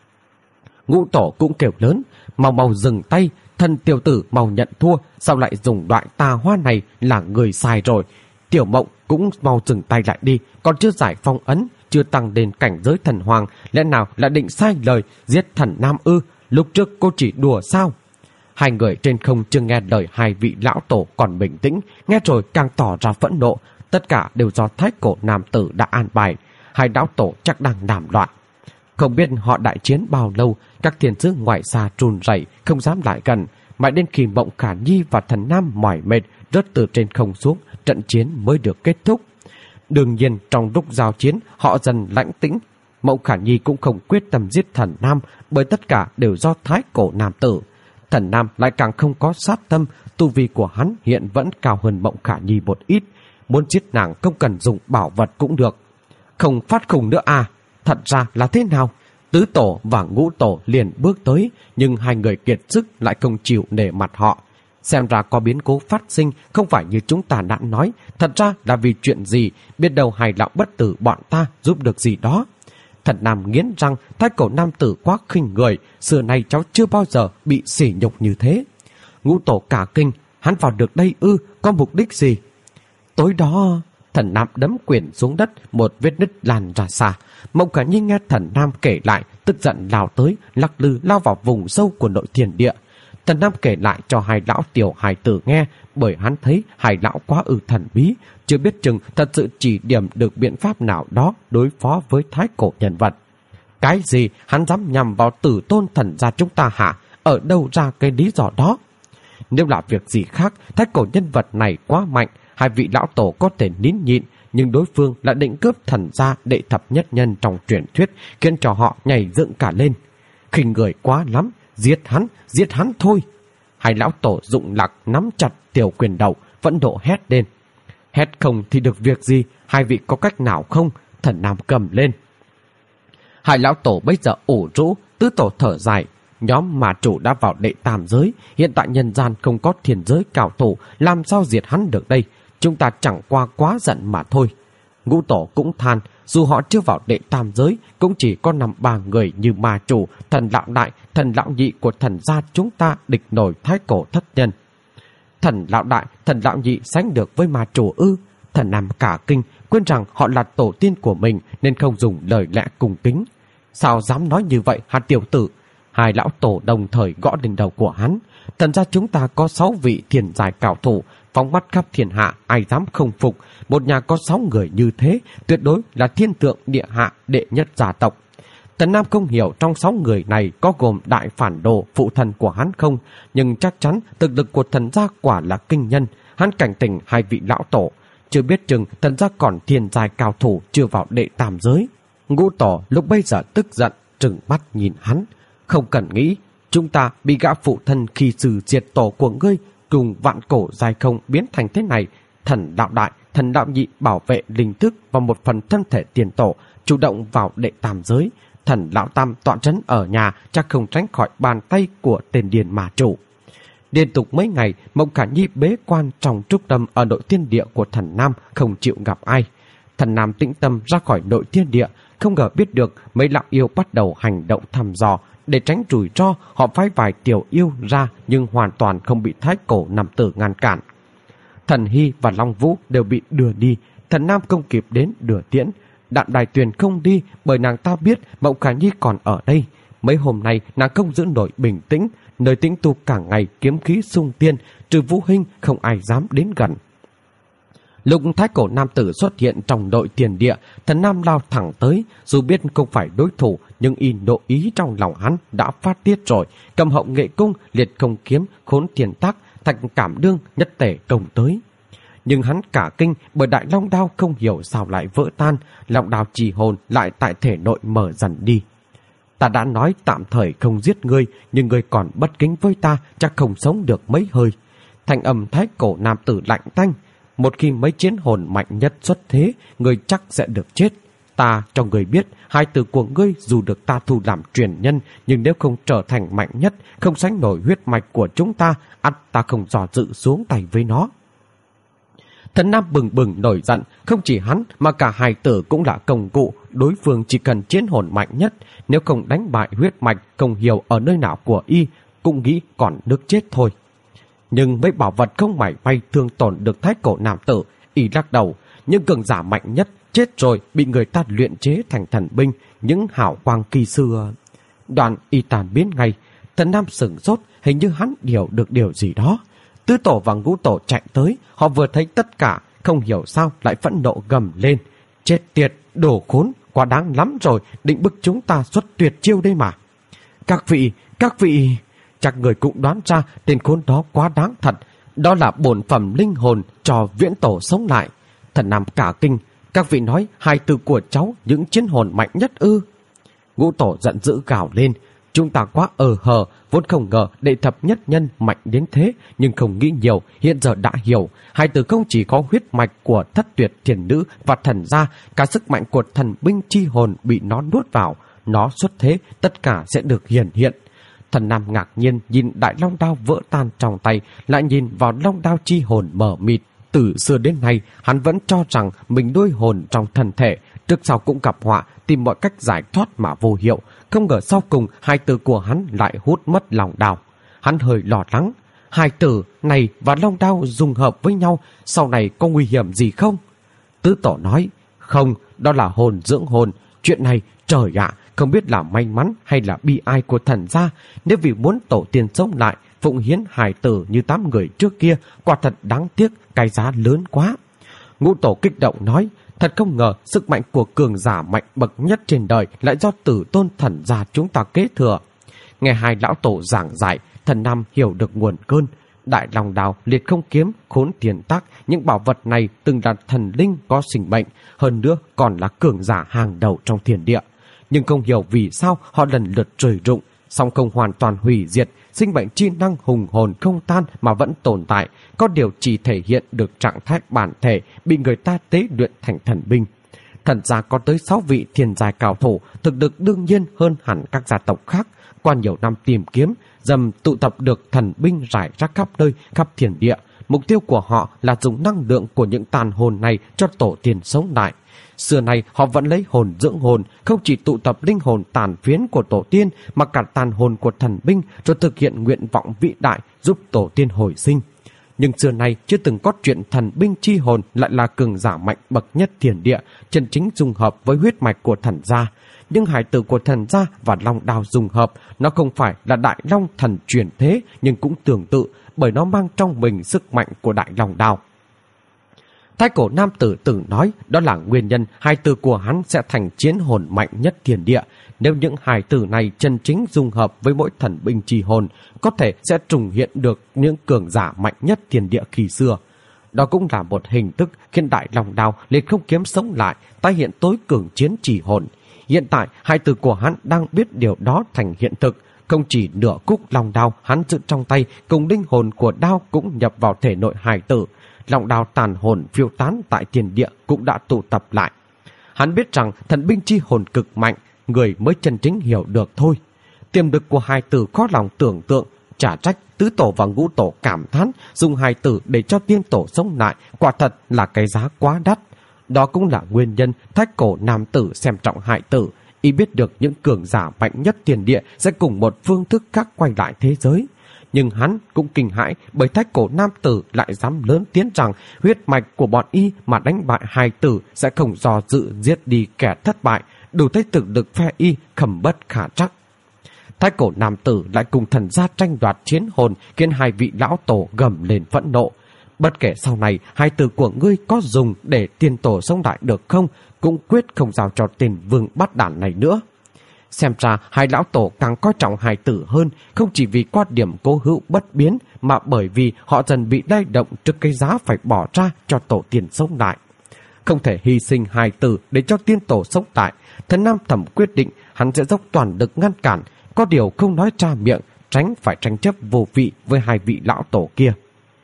Ngũ tổ cũng kêu lớn: mau dừng tay, thân tiểu tử mau nhận thua, sao lại dùng loại tà hoa này, là người sai rồi. Tiểu Mộng cũng mau dừng tay lại đi, còn chưa giải phong ấn, chưa tăng đến cảnh giới thần hoàng, lẽ nào lại định sai lời giết Thần Nam ư? Lúc trước cô chỉ đùa sao? Hai người trên không chưa nghe lời hai vị lão tổ còn bình tĩnh, nghe rồi càng tỏ ra phẫn nộ. Tất cả đều do Thái Cổ nam tử đã an bài. Hai lão tổ chắc đang làm loạn. Không biết họ đại chiến bao lâu, các thiên sứ ngoại xa trùn rẩy không dám lại gần. Mãi đến khi Mộng Khả Nhi và Thần Nam mỏi mệt rớt từ trên không xuống, trận chiến mới được kết thúc. Đương nhiên trong lúc giao chiến họ dần lãnh tĩnh. Mộng Khả Nhi cũng không quyết tâm giết Thần Nam, bởi tất cả đều do Thái Cổ nam tử. Thần Nam lại càng không có sát tâm, tu vi của hắn hiện vẫn cao hơn Mộng Khả Nhi một ít. Muốn giết nàng không cần dùng bảo vật cũng được. Không phát khùng nữa à? Thật ra là thế nào? Tứ tổ và Ngũ tổ liền bước tới, nhưng hai người kiệt sức lại không chịu nể mặt họ. Xem ra có biến cố phát sinh, không phải như chúng ta đã nói. Thật ra là vì chuyện gì? Biết đâu hai lão bất tử bọn ta giúp được gì đó. Thần Nam nghiến răng, thái cổ nam tử quá khinh người, xưa nay cháu chưa bao giờ bị sỉ nhục như thế. Ngũ tổ cả kinh, hắn vào được đây ư, có mục đích gì? Tối đó, Thần Nam đấm quyền xuống đất, một vết nứt lan ra xa. Mộng Khả Nhi nghe Thần Nam kể lại, tức giận lao tới, lắc lư lao vào vùng sâu của nội thiên địa. Thần Nam kể lại cho hai lão tiểu hài tử nghe, bởi hắn thấy hai lão quá thần bí, chưa biết chừng thật sự chỉ điểm được biện pháp nào đó đối phó với thái cổ nhân vật. Cái gì hắn dám nhằm vào tử tôn thần gia chúng ta hả? Ở đâu ra cái lý do đó? Nếu là việc gì khác, thái cổ nhân vật này quá mạnh, hai vị lão tổ có thể nín nhịn, nhưng đối phương lại định cướp thần gia đệ thập nhất nhân trong truyền thuyết, khiến cho họ nhảy dựng cả lên. Khinh người quá lắm, giết hắn thôi. Hai lão tổ Dụng Lạc nắm chặt tiểu quyền đầu, vẫn độ hét lên. Hét không thì được việc gì, hai vị có cách nào không? Thần Nam cầm lên. Hai lão tổ bây giờ ủ rũ, tứ tổ thở dài. Nhóm mà chủ đã vào đệ tam giới, hiện tại nhân gian không có thiên giới cao thủ, làm sao diệt hắn được đây? Chúng ta chẳng qua quá giận mà thôi. Ngũ tổ cũng than, dù họ chưa vào đệ tam giới, cũng chỉ có 5-3 người như ma chủ, thần lão đại, thần lão nhị của thần gia chúng ta địch nổi thái cổ thất nhân. Thần lão đại, thần lão nhị sánh được với ma chủ ư? Thần Nam cả kinh, quên rằng họ là tổ tiên của mình nên không dùng lời lẽ cung kính. Sao dám nói như vậy hả tiểu tử? Hai lão tổ đồng thời gõ lên đầu của hắn. Thần gia chúng ta có 6 vị thiên giai cao thủ, phóng mắt khắp thiên hạ, ai dám không phục. Một nhà có 6 người như thế, tuyệt đối là thiên tượng địa hạ đệ nhất gia tộc. Thần Nam không hiểu trong 6 người này có gồm đại phản đồ phụ thần của hắn không, nhưng chắc chắn thực lực của thần gia quả là kinh nhân. Hắn cảnh tỉnh hai vị lão tổ, chưa biết chừng thần gia còn thiên giai cao thủ chưa vào đệ tam giới. Ngũ tổ lúc bây giờ tức giận, trừng mắt nhìn hắn. Không cần nghĩ, chúng ta bị gã phụ thân khi sự diệt tổ của ngươi cùng vạn cổ dài không biến thành thế này. Thần đạo đại, thần đạo nhị bảo vệ linh thức và một phần thân thể tiền tổ, chủ động vào đệ tam giới. Thần lão tam tọa trấn ở nhà chắc không tránh khỏi bàn tay của tên điền mà chủ. Liên tục mấy ngày, Mộng Khả Nhi bế quan trong trúc tâm ở nội thiên địa của thần Nam, không chịu gặp ai. Thần Nam tĩnh tâm ra khỏi nội thiên địa, không ngờ biết được mấy lão yêu bắt đầu hành động thăm dò. Để tránh rủi ro, họ phái vài tiểu yêu ra nhưng hoàn toàn không bị thái cổ nam tử ngăn cản. Thần Hy và Long Vũ đều bị đưa đi, thần Nam không kịp đến đưa tiễn. Đạn Đài Tuyền không đi bởi nàng ta biết Mộng Khả Nhi còn ở đây. Mấy hôm nay nàng không giữ nổi bình tĩnh, nơi tĩnh tu cả ngày kiếm khí sung tiên, trừ Vũ Hinh không ai dám đến gần. Lúc thái cổ nam tử xuất hiện trong nội tiền địa, thần Nam lao thẳng tới, dù biết không phải đối thủ, nhưng y nộ ý trong lòng hắn đã phát tiết rồi. Cầm Họng Nghệ Cung, Liệt Không Kiếm, Khốn Thiên Tác, Thạch Cảm Đương nhất tể công tới. Nhưng hắn cả kinh bởi đại long đao không hiểu sao lại vỡ tan, long đao trì hồn lại tại thể nội mở dần đi. Ta đã nói tạm thời không giết ngươi, nhưng ngươi còn bất kính với ta, chắc không sống được mấy hơi. Thanh âm thái cổ nam tử lạnh tanh. Một khi mấy chiến hồn mạnh nhất xuất thế, ngươi chắc sẽ được chết. Ta cho ngươi biết, hai tử của ngươi dù được ta thu làm truyền nhân, nhưng nếu không trở thành mạnh nhất, không sánh nổi huyết mạch của chúng ta, ắt ta không dò dự xuống tay với nó. Thần Nam bừng bừng nổi giận, không chỉ hắn mà cả hai tử cũng là công cụ, đối phương chỉ cần chiến hồn mạnh nhất, nếu không đánh bại huyết mạch không hiểu ở nơi nào của y, cũng nghĩ còn nước chết thôi. Nhưng mấy bảo vật không mảy may thương tổn được thái cổ nam tử, y lắc đầu, những cường giả mạnh nhất chết rồi bị người ta luyện chế thành thần binh, những hào quang kỳ xưa. Đoàn y tàn biến ngay, thần Nam sửng sốt, hình như hắn hiểu được điều gì đó. Tứ tổ và ngũ tổ chạy tới, họ vừa thấy tất cả, không hiểu sao lại phẫn nộ gầm lên. Chết tiệt, đồ khốn, quá đáng lắm rồi, định bức chúng ta xuất tuyệt chiêu đây mà. Các vị, chắc người cũng đoán ra tên khốn đó quá đáng thật. Đó là bổn phẩm linh hồn cho viễn tổ sống lại. Thần Nam cả kinh, các vị nói hai từ của cháu những chiến hồn mạnh nhất ư? Ngũ tổ giận dữ gào lên. Chúng ta quá hờ, vốn không ngờ đệ thập nhất nhân mạnh đến thế, nhưng không nghĩ nhiều, hiện giờ đã hiểu. Hai từ không chỉ có huyết mạch của thất tuyệt thiền nữ và thần gia, cả sức mạnh của thần binh chi hồn bị nó nuốt vào. Nó xuất thế, tất cả sẽ được hiển hiện. Thần Nam ngạc nhiên nhìn đại long đao vỡ tan trong tay, lại nhìn vào long đao chi hồn mờ mịt. Từ xưa đến nay, hắn vẫn cho rằng mình nuôi hồn trong thân thể, trước sau cũng gặp họa, tìm mọi cách giải thoát mà vô hiệu. Không ngờ sau cùng hai tử của hắn lại hút mất Long Đao. Hắn hơi lo lắng, hai tử này và Long Đao dùng hợp với nhau, sau này có nguy hiểm gì không? Tứ Tổ nói, không, đó là hồn dưỡng hồn. Chuyện này, trời ạ, không biết là may mắn hay là bi ai của thần gia. Nếu vì muốn tổ tiên sống lại, phụng hiến hài tử như 8 người trước kia, quả thật đáng tiếc, cái giá lớn quá. Ngũ Tổ kích động nói, thật không ngờ sức mạnh của cường giả mạnh bậc nhất trên đời lại do tử tôn thần gia chúng ta kế thừa. Nghe hai lão tổ giảng giải, Thần Nam hiểu được nguồn cơn. Đại Long Đao, Liệt Không Kiếm, Khốn Tiền Tác, những bảo vật này từng là thần linh có sinh mệnh, hơn nữa còn là cường giả hàng đầu trong thiên địa. Nhưng không hiểu vì sao họ lần lượt rơi rụng, song không hoàn toàn hủy diệt, sinh mệnh chi năng hùng hồn không tan mà vẫn tồn tại, có điều chỉ thể hiện được trạng thái bản thể bị người ta tế luyện thành thần binh. Thần gia có tới 6 vị thiên giai cao thủ, thực lực đương nhiên hơn hẳn các gia tộc khác. Qua nhiều năm tìm kiếm, dần tụ tập được thần binh rải rác khắp nơi, khắp thiên địa. Mục tiêu của họ là dùng năng lượng của những tàn hồn này cho tổ tiên sống lại. Xưa này họ vẫn lấy hồn dưỡng hồn, không chỉ tụ tập linh hồn tàn phiến của tổ tiên mà cả tàn hồn của thần binh, rồi thực hiện nguyện vọng vĩ đại giúp tổ tiên hồi sinh. Nhưng xưa nay chưa từng có chuyện thần binh chi hồn lại là cường giả mạnh bậc nhất thiên địa, chân chính dung hợp với huyết mạch của thần gia. Nhưng hài tử của thần gia và Long Đao dung hợp, nó không phải là Đại Long thần truyền thế, nhưng cũng tương tự, bởi nó mang trong mình sức mạnh của Đại Long Đao. Thái Cổ nam tử từng nói đó là nguyên nhân hài tử của hắn sẽ thành chiến hồn mạnh nhất thiên địa. Nếu những hài tử này chân chính dung hợp với mỗi thần binh chi hồn, có thể sẽ trùng hiện được những cường giả mạnh nhất thiên địa khi xưa. Đó cũng là một hình thức khiến Đại Long Đao Liệt Không Kiếm sống lại, tái hiện tối cường chiến chỉ hồn. Hiện tại, hài tử của hắn đang biết điều đó thành hiện thực. Không chỉ nửa khúc Long Đao hắn giữ trong tay, cùng linh hồn của đao cũng nhập vào thể nội hài tử. Long Đao tàn hồn phiêu tán tại thiên địa cũng đã tụ tập lại. Hắn biết rằng thần binh chi hồn cực mạnh, người mới chân chính hiểu được thôi. Tiềm lực của hài tử khó lòng tưởng tượng, chả trách tứ tổ và ngũ tổ cảm thán dùng hài tử để cho tiên tổ sống lại, quả thật là cái giá quá đắt. Đó cũng là nguyên nhân Thái Cổ nam tử xem trọng hài tử, y biết được những cường giả mạnh nhất thiên địa sẽ cùng một phương thức khác quay lại thế giới. Nhưng hắn cũng kinh hãi bởi Thái Cổ nam tử lại dám lớn tiếng rằng huyết mạch của bọn y mà đánh bại hài tử sẽ không do dự giết đi kẻ thất bại, đủ thấy thực lực phe y khẩm bất khả trắc. Thái Cổ nam tử lại cùng thần gia tranh đoạt chiến hồn, khiến hai vị lão tổ gầm lên phẫn nộ. Bất kể sau này hài tử của ngươi có dùng để tiên tổ sống lại được không, cũng quyết không giao cho tên vương bát đản này nữa. Xem ra hai lão tổ càng coi trọng hài tử hơn, không chỉ vì quan điểm cố hữu bất biến, mà bởi vì họ dần bị lay động trước cái giá phải bỏ ra cho tổ tiên sống lại. Không thể hy sinh hài tử để cho tiên tổ sống lại. Thần Nam Thẩm quyết định hắn sẽ dốc toàn lực ngăn cản, có điều không nói ra miệng, tránh phải tranh chấp vô vị với hai vị lão tổ kia.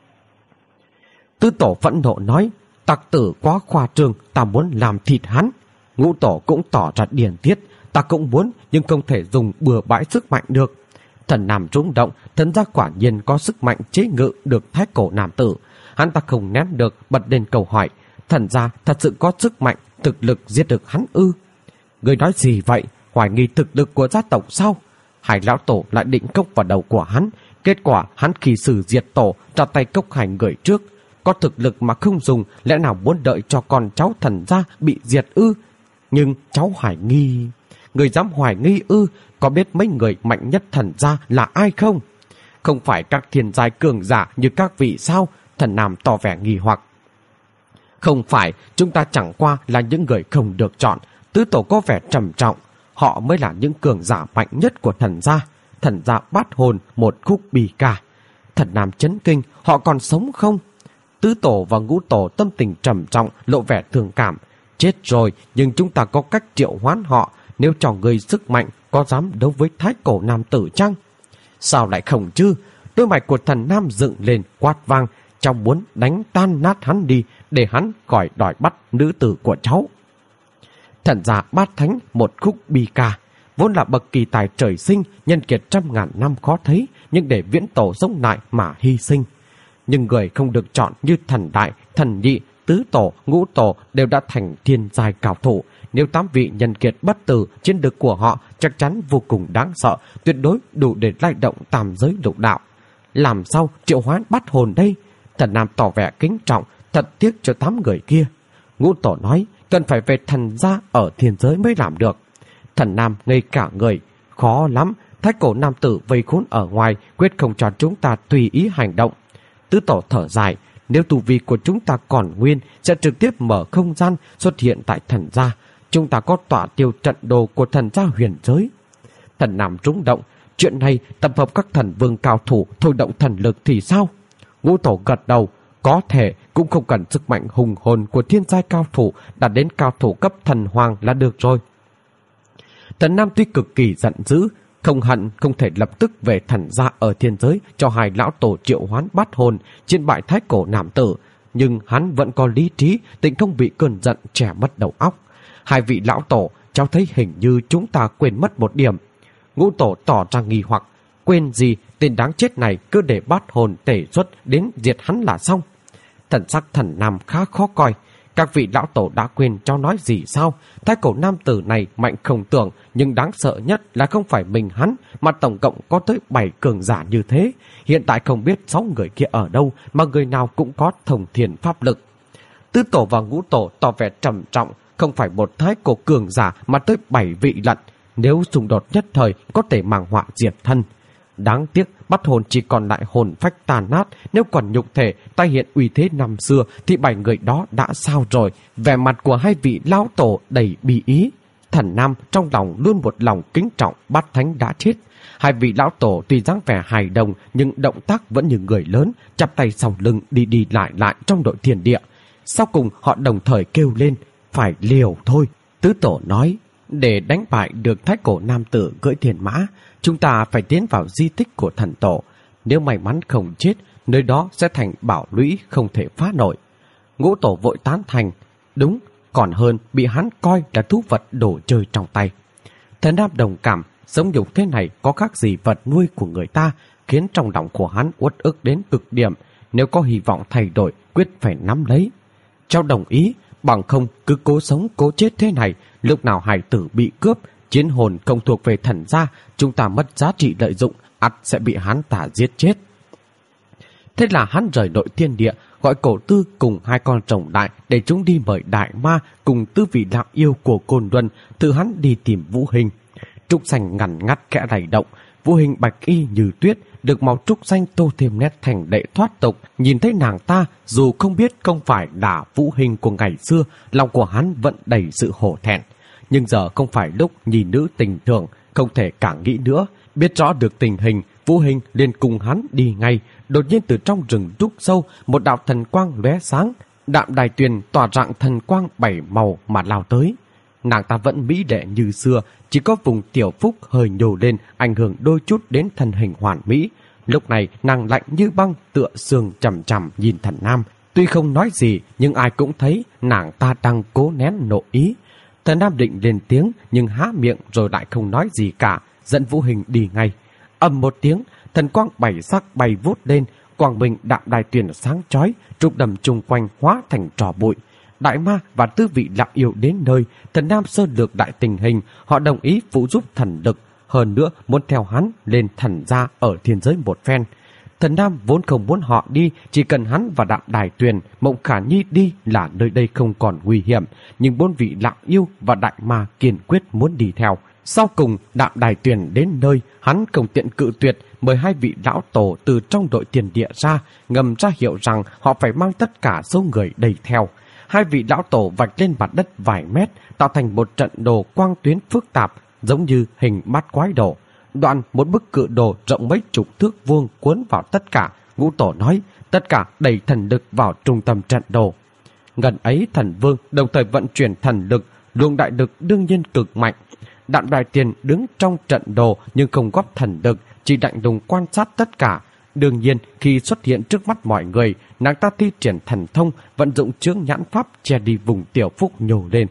Tứ tổ phẫn nộ nói, tặc tử quá khoa trương, ta muốn làm thịt hắn. Ngũ tổ cũng tỏ ra điên tiết, ta cũng muốn nhưng không thể dùng bừa bãi sức mạnh được. Thần Nam rung động, thần gia quả nhiên có sức mạnh chế ngự được Thái Cổ nam tử. Hắn ta không nén được, bật lên câu hỏi, thần gia thật sự có sức mạnh, thực lực giết được hắn ư? Người nói gì vậy? Hoài nghi thực lực của gia tộc sao? Hai lão tổ lại định cốc vào đầu của hắn. Kết quả hắn khi xử diệt tổ, ra tay cốc hành người trước. Có thực lực mà không dùng, lẽ nào muốn đợi cho con cháu thần gia bị diệt ư? Nhưng cháu hoài nghi... Người dám hoài nghi ư? Có biết mấy người mạnh nhất thần gia là ai không? Không phải các thiên giai cường giả như các vị sao? Thần Nam tỏ vẻ nghi hoặc. Không phải, chúng ta chẳng qua là những người không được chọn. Tứ tổ có vẻ trầm trọng. Họ mới là những cường giả mạnh nhất của thần gia. Thần gia bát hồn, một khúc bì ca. Thần Nam chấn kinh, họ còn sống không? Tứ tổ và ngũ tổ tâm tình trầm trọng, lộ vẻ thương cảm. Chết rồi, nhưng chúng ta có cách triệu hoán họ. Nếu cho người sức mạnh, có dám đấu với Thái Cổ nam tử chăng? Sao lại không chứ? Đôi mạch của thần Nam dựng lên quát vang, cháu muốn đánh tan nát hắn đi, để hắn khỏi đòi bắt nữ tử của cháu. Thần gia bát thánh, một khúc bi ca, vốn là bậc kỳ tài trời sinh, nhân kiệt trăm ngàn năm khó thấy, nhưng để viễn tổ sống lại mà hy sinh. Nhưng người không được chọn như thần đại, thần nhị, tứ tổ, ngũ tổ đều đã thành thiên giai cao thủ. nếu 8 vị nhân kiệt bất tử, chiến lực của họ chắc chắn vô cùng đáng sợ, tuyệt đối đủ để lay động tam giới lục đạo. Làm sao triệu hoán bắt hồn đây? Thần Nam tỏ vẻ kính trọng, thật tiếc cho 8 người kia. Ngũ Tổ nói, cần phải về thần gia ở thiên giới mới làm được. Thần Nam ngây cả người, khó lắm, thái cổ nam tử vây khốn ở ngoài, quyết không cho chúng ta tùy ý hành động. Tứ Tổ thở dài, nếu tu vi của chúng ta còn nguyên, sẽ trực tiếp mở không gian xuất hiện tại thần gia. Chúng ta có tỏa tiêu trận đồ của thần gia huyền giới. Thần Nam rung động, chuyện này tập hợp các thần vương cao thủ thôi động thần lực thì sao? Ngũ Tổ gật đầu, có thể cũng không cần sức mạnh hùng hồn của thiên giai cao thủ, đạt đến cao thủ cấp thần hoàng là được rồi. Thần Nam tuy cực kỳ giận dữ, không hận không thể lập tức về thần gia ở thiên giới cho hai lão tổ triệu hoán bắt hồn chiến bại thái cổ nam tử, nhưng hắn vẫn có lý trí, định không bị cơn giận trẻ mất đầu óc. Hai vị lão tổ, cháu thấy hình như chúng ta quên mất một điểm. Ngũ Tổ tỏ ra nghi hoặc, quên gì, tên đáng chết này cứ để bắt hồn tể xuất đến diệt hắn là xong. Thần sắc Thần Nam khá khó coi. Các vị lão tổ đã quên cháu nói gì sao? Thái cổ nam tử này mạnh không tưởng, nhưng đáng sợ nhất là không phải mình hắn, mà tổng cộng có tới 7 cường giả như thế. Hiện tại không biết 6 người kia ở đâu, mà người nào cũng có thông thiên pháp lực. Tứ Tổ và Ngũ Tổ tỏ vẻ trầm trọng, không phải một thái cổ cường giả mà tới 7 vị lận. Nếu xung đột nhất thời có thể mang họa diệt thân. Đáng tiếc bắt hồn chỉ còn lại hồn phách tàn nát, nếu còn nhục thể tái hiện uy thế năm xưa thì 7 người đó đã sao rồi? Vẻ mặt của hai vị lão tổ đầy bi ý. Thần Nam trong lòng luôn một lòng kính trọng Bát Thánh đã chết. Hai vị lão tổ tuy dáng vẻ hài đồng nhưng động tác vẫn như người lớn, chắp tay sau lưng đi lại trong đội thiên địa. Sau cùng họ đồng thời kêu lên, phải liều thôi. Tứ Tổ nói, để đánh bại được thái cổ nam tử cưỡi thiên mã, chúng ta phải tiến vào di tích của thần tổ. Nếu may mắn không chết, nơi đó sẽ thành bảo lũy không thể phá nổi. Ngũ Tổ vội tán thành, đúng, còn hơn bị hắn coi là thú vật đồ chơi trong tay. Thần Nam đồng cảm, sống nhục thế này có khác gì vật nuôi của người ta, khiến trong lòng của hắn uất ức đến cực điểm. Nếu có hy vọng thay đổi, quyết phải nắm lấy. Cháu đồng ý, bằng không cứ cố sống cố chết thế này, lúc nào hải tử bị cướp, chiến hồn không thuộc về thần gia, chúng ta mất giá trị lợi dụng, ắt sẽ bị hắn ta giết chết. Thế là hắn rời nội thiên địa, gọi Cổ Tư cùng hai con rồng đại để chúng đi mời đại ma cùng tứ vị đạo yêu của Côn Luân, từ hắn đi tìm Vũ Hình. Trúc xanh ngằn ngắt kẽ lay động, Vũ Hình bạch y như tuyết, được màu trúc xanh tô thêm nét thành đệ thoát tục. Nhìn thấy nàng ta, dù không biết không phải là Vũ Hình của ngày xưa, lòng của hắn vẫn đầy sự hổ thẹn. Nhưng giờ không phải lúc nhìn nữ tình thường, không thể cả nghĩ nữa. Biết rõ được tình hình, Vũ Hình liền cùng hắn đi ngay. Đột nhiên từ trong rừng trúc sâu, một đạo thần quang lóe sáng, Đạm Đài Tuyền tỏa rạng thần quang 7 màu mà lao tới. Nàng ta vẫn mỹ lệ như xưa, chỉ có vùng tiểu phúc hơi nhô lên, ảnh hưởng đôi chút đến thân hình hoàn mỹ. Lúc này nàng lạnh như băng, tựa xương chằm chằm nhìn Thần Nam. Tuy không nói gì, nhưng ai cũng thấy nàng ta đang cố nén nộ ý. Thần Nam định lên tiếng, nhưng há miệng rồi lại không nói gì cả, dẫn Vũ Hình đi ngay. Ầm một tiếng, thần quang 7 sắc bay vút lên, quang minh Đạm Đài Tuyền sáng chói, trục đầm chung quanh hóa thành trò bụi. Đại ma và tứ vị lạc yêu đến nơi, Thần Nam sơ lược đại tình hình, họ đồng ý phụ giúp thần lực, hơn nữa muốn theo hắn lên thần gia ở thiên giới một phen. Thần Nam vốn không muốn họ đi, chỉ cần hắn và Đạm Đài Tuyền, Mộng Khả Nhi đi là nơi đây không còn nguy hiểm, nhưng 4 vị lạc yêu và đại ma kiên quyết muốn đi theo. Sau cùng Đạm Đài Tuyền đến nơi, hắn không tiện cự tuyệt, mời 2 vị lão tổ từ trong đội tiền địa ra, ngầm ra hiệu rằng họ phải mang tất cả số người đầy theo. 2 vị lão tổ vạch lên mặt đất vài mét, tạo thành một trận đồ quang tuyến phức tạp, giống như hình bát quái đồ. Đoạn một bức cự đồ rộng mấy chục thước vuông cuốn vào tất cả. Ngũ Tổ nói, tất cả đẩy thần lực vào trung tâm trận đồ. Gần ấy thần vương đồng thời vận chuyển thần lực, luồng đại lực đương nhiên cực mạnh. Đạm Đài Tuyền đứng trong trận đồ nhưng không góp thần lực, chỉ lạnh lùng quan sát tất cả. Đương nhiên khi xuất hiện trước mắt mọi người, nàng ta thi triển thần thông, vận dụng chướng nhãn pháp che đi vùng tiểu phúc nhô lên.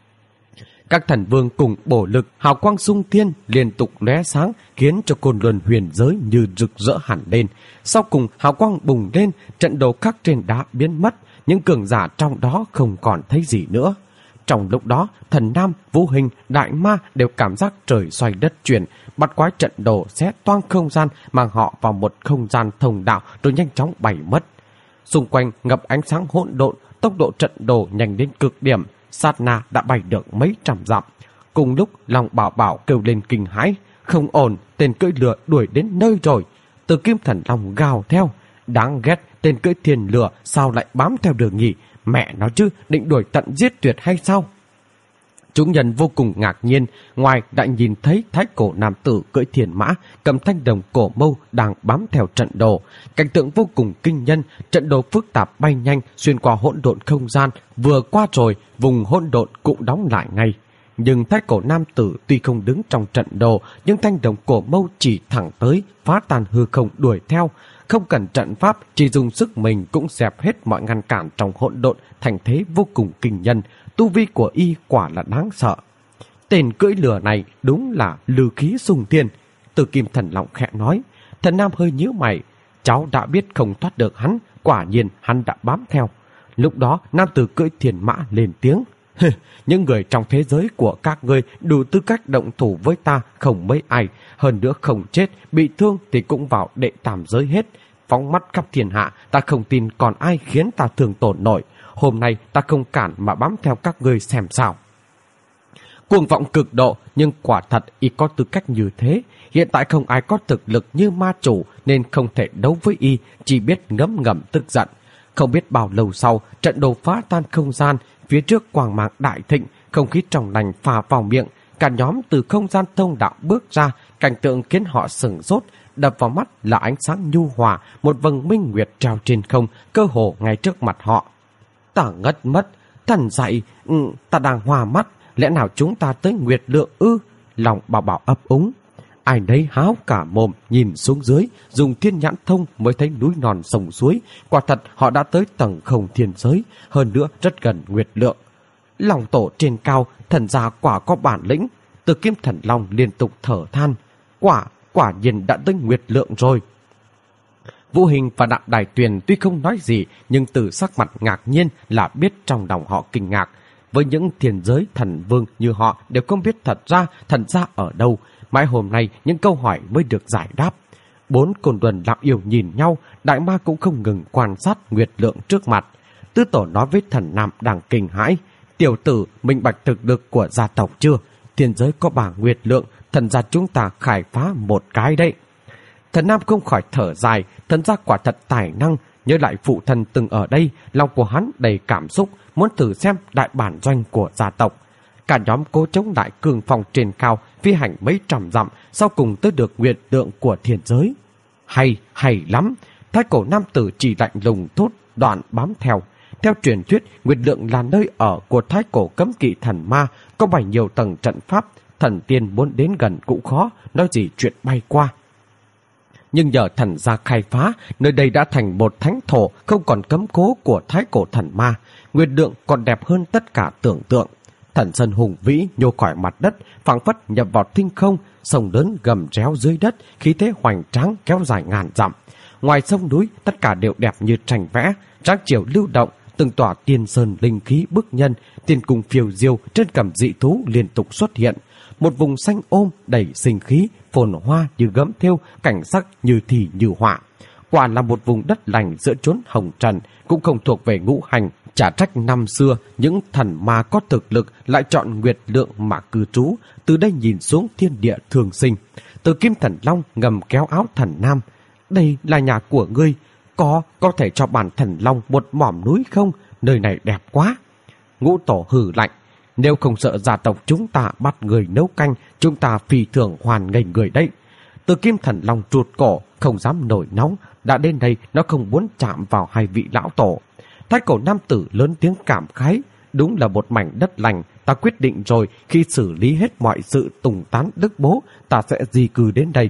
Các thần vương cùng bổ lực, hào quang xung thiên liên tục lóe sáng, khiến cho Côn Luân huyền giới như rực rỡ hẳn lên. Sau cùng hào quang bùng lên, trận đồ khắc trên đá biến mất, những cường giả trong đó không còn thấy gì nữa. Trong lúc đó, Thần Nam, Vũ Hình, Đại Ma đều cảm giác trời xoay đất chuyển, bắt quái trận đồ xé toang không gian, mang họ vào một không gian thông đạo rồi nhanh chóng bay mất. Xung quanh ngập ánh sáng hỗn độn, tốc độ trận đồ nhanh đến cực điểm, sát na đã bay được mấy trăm dặm. Cùng lúc lòng Bảo Bảo kêu lên kinh hãi, không ổn, tên cưỡi lửa đuổi đến nơi rồi. Từ Kim Thần Long gào theo, đáng ghét, tên cưỡi thiên lửa sao lại bám theo đường nhỉ? Mẹ nó chứ, định đuổi tận giết tuyệt hay sao? Chúng nhân vô cùng ngạc nhiên, ngoài đã nhìn thấy thái cổ nam tử cưỡi thiên mã, cầm thanh đồng cổ mâu đang bám theo trận đồ. Cảnh tượng vô cùng kinh nhân, trận đồ phức tạp bay nhanh xuyên qua hỗn độn không gian, vừa qua rồi, vùng hỗn độn cũng đóng lại ngay. Nhưng thái cổ nam tử tuy không đứng trong trận đồ, nhưng thanh đồng cổ mâu chỉ thẳng tới, phá tan hư không đuổi theo. Không cần trận pháp, chỉ dùng sức mình cũng dẹp hết mọi ngăn cản trong hỗn độn, thành thế vô cùng kinh nhân. Tu vi của y quả là đáng sợ. Tên cưỡi lửa này đúng là lư khí sùng thiên. Từ Kim Thần Long khẽ nói. Thần Nam hơi nhíu mày. Cháu đã biết không thoát được hắn, quả nhiên hắn đã bám theo. Lúc đó nam tử cưỡi thiên mã lên tiếng. Những người trong thế giới của các ngươi đủ tư cách động thủ với ta không mấy ai, hơn nữa không chết, bị thương thì cũng vào đệ tam giới hết. Phóng mắt khắp thiên hạ, ta không tin còn ai khiến ta thương tổn nổi. Hôm nay ta không cản mà bám theo các ngươi xem sao. Cuồng vọng cực độ, nhưng quả thật y có tư cách như thế. Hiện tại không ai có thực lực như ma chủ nên không thể đấu với y, chỉ biết ngấm ngầm tức giận. Không biết bao lâu sau, trận đồ phá tan không gian, phía trước quang mang đại thịnh, không khí trong lành phả vào miệng, cả nhóm từ không gian thông đạo bước ra, cảnh tượng khiến họ sửng sốt, đập vào mắt là ánh sáng nhu hòa, một vầng minh nguyệt treo trên không, cơ hồ ngay trước mặt họ. Ta ngất mất, thần dậy, ta đang hòa mắt, lẽ nào chúng ta tới Nguyệt Lượng ư? Lòng Bảo Bảo ấp úng. Ai nấy háo cả mồm nhìn xuống dưới, dùng thiên nhãn thông mới thấy núi non sông suối. Quả thật họ đã tới tầng không thiên giới, hơn nữa rất gần Nguyệt Lượng. Lòng tổ trên cao, thần gia quả có bản lĩnh. Từ Kim Thần Long liên tục thở than. Quả nhiên đã tới Nguyệt Lượng rồi. Vũ Hình và Đặng Đài Tuyền tuy không nói gì, nhưng từ sắc mặt ngạc nhiên là biết trong lòng họ kinh ngạc. Với những thiên giới thần vương như họ đều không biết thật ra thần gia ở đâu. Mãi hôm nay những câu hỏi mới được giải đáp. 4 côn luân lặng yêu nhìn nhau, Đại Ma cũng không ngừng quan sát Nguyệt Lượng trước mặt. Tứ tổ nói với Thần Nam đang kinh hãi. Tiểu tử, minh bạch thực lực của gia tộc chưa? Thiên giới có bảng Nguyệt Lượng, thần gia chúng ta khai phá một cái đấy. Thần Nam không khỏi thở dài, thần gia quả thật tài năng. Nhớ lại phụ thân từng ở đây, lòng của hắn đầy cảm xúc, muốn thử xem đại bản doanh của gia tộc. Cả nhóm cố chống lại cường phong trên cao, phi hành mấy trăm dặm, sau cùng tới được Nguyệt Lượng của thiên giới. Hay lắm! Thái cổ nam tử chỉ lạnh lùng thốt, đoạn bám theo. Theo truyền thuyết, Nguyệt Lượng là nơi ở của thái cổ cấm kỵ thần ma, có bày nhiều tầng trận pháp, thần tiên muốn đến gần cũng khó, nói gì chuyện bay qua. Nhưng nhờ thần gia khai phá, nơi đây đã thành một thánh thổ, không còn cấm cố của thái cổ thần ma. Nguyệt Lượng còn đẹp hơn tất cả tưởng tượng. Thần sơn hùng vĩ nhô khỏi mặt đất, phảng phất nhập vào thinh không, sông lớn gầm réo dưới đất, khí thế hoành tráng kéo dài ngàn dặm. Ngoài sông núi, tất cả đều đẹp như tranh vẽ, tráng chiều lưu động, từng tòa tiên sơn linh khí bức nhân, tiên cung phiêu diêu trên cằm dị thú liên tục xuất hiện. Một vùng xanh ôm đầy sinh khí, phồn hoa như gấm thêu, cảnh sắc như thì như họa. Quả là một vùng đất lành giữa chốn hồng trần, cũng không thuộc về ngũ hành. Chả trách năm xưa những thần ma có thực lực lại chọn Nguyệt Lượng mà cư trú, từ đây nhìn xuống thiên địa thường sinh. Từ Kim Thần Long ngầm kéo áo Thần Nam. Đây là nhà của ngươi, có thể cho bản Thần Long một mỏm núi không? Nơi này đẹp quá. Ngũ tổ hừ lạnh. Nếu không sợ gia tộc chúng ta bắt người nấu canh, chúng ta phi thường hoàn nghênh người đấy. Từ Kim Thần Long trụt cổ, không dám nổi nóng. Đã đến đây nó không muốn chạm vào hai vị lão tổ. Thái cổ nam tử lớn tiếng cảm khái. Đúng là một mảnh đất lành. Ta quyết định rồi, khi xử lý hết mọi sự tùng tán đức bố, ta sẽ di cư đến đây.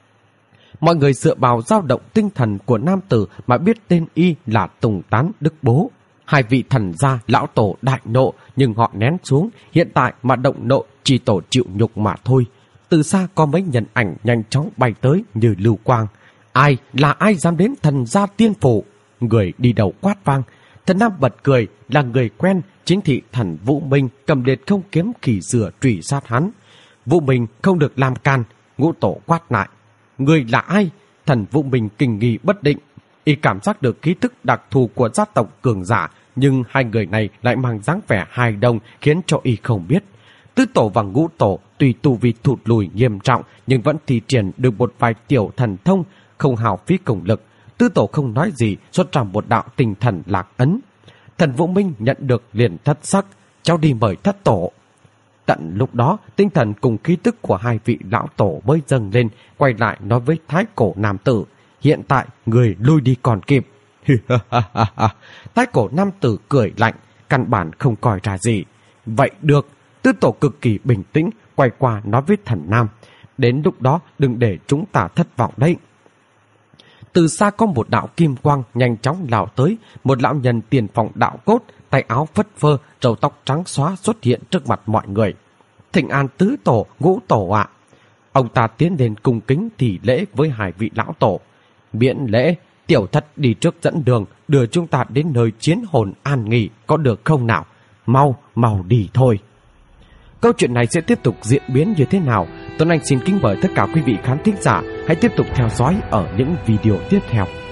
Mọi người dựa vào dao động tinh thần của nam tử mà biết tên y là Tùng Tán Đức Bố. Hai vị thần gia lão tổ đại nộ, nhưng họ nén xuống, hiện tại mà động nộ chỉ tổ chịu nhục mà thôi. Từ xa có mấy nhân ảnh nhanh chóng bay tới như lưu quang. Ai dám đến thần gia tiên phủ? Người đi đầu quát vang. Thần Nam bật cười, là người quen, chính thị thần Vũ Minh cầm liệt không kiếm kỳ dừa truy sát hắn. Vũ Minh không được làm can. Ngũ Tổ quát lại: người là ai? Thần Vũ Minh kinh nghi bất định. Y cảm giác được khí thức đặc thù của gia tộc cường giả, nhưng hai người này lại mang dáng vẻ hài đồng, khiến cho y không biết. Tứ Tổ và Ngũ Tổ tuy tu vi thụt lùi nghiêm trọng, nhưng vẫn thi triển được một vài tiểu thần thông, không hao phí công lực. Tứ Tổ không nói gì, xuất ra một đạo tinh thần lạc ấn. Thần Vũ Minh nhận được liền thất sắc: cháu đi mời thất tổ. Tận lúc đó, tinh thần cùng khí tức của hai vị lão tổ mới dâng lên, quay lại nói với thái cổ nam tử: hiện tại người lui đi còn kịp. Thái cổ nam tử cười lạnh, căn bản không coi ra gì. Vậy được. Tứ Tổ cực kỳ bình tĩnh, quay qua nói với thần Nam: đến lúc đó đừng để chúng ta thất vọng đấy. Từ xa có một đạo kim quang nhanh chóng lao tới, một lão nhân tiền phong đạo cốt, tay áo phất phơ, râu tóc trắng xóa xuất hiện trước mặt mọi người. Thịnh an Tứ Tổ, Ngũ Tổ ạ. Ông ta tiến lên cung kính thì lễ với hai vị lão tổ. Miễn lễ, tiểu thất đi trước dẫn đường, đưa chúng ta đến nơi chiến hồn an nghỉ, có được không nào? Mau đi thôi. Câu chuyện này sẽ tiếp tục diễn biến như thế nào? Tuấn Anh xin kính mời tất cả quý vị khán thính giả hãy tiếp tục theo dõi ở những video tiếp theo.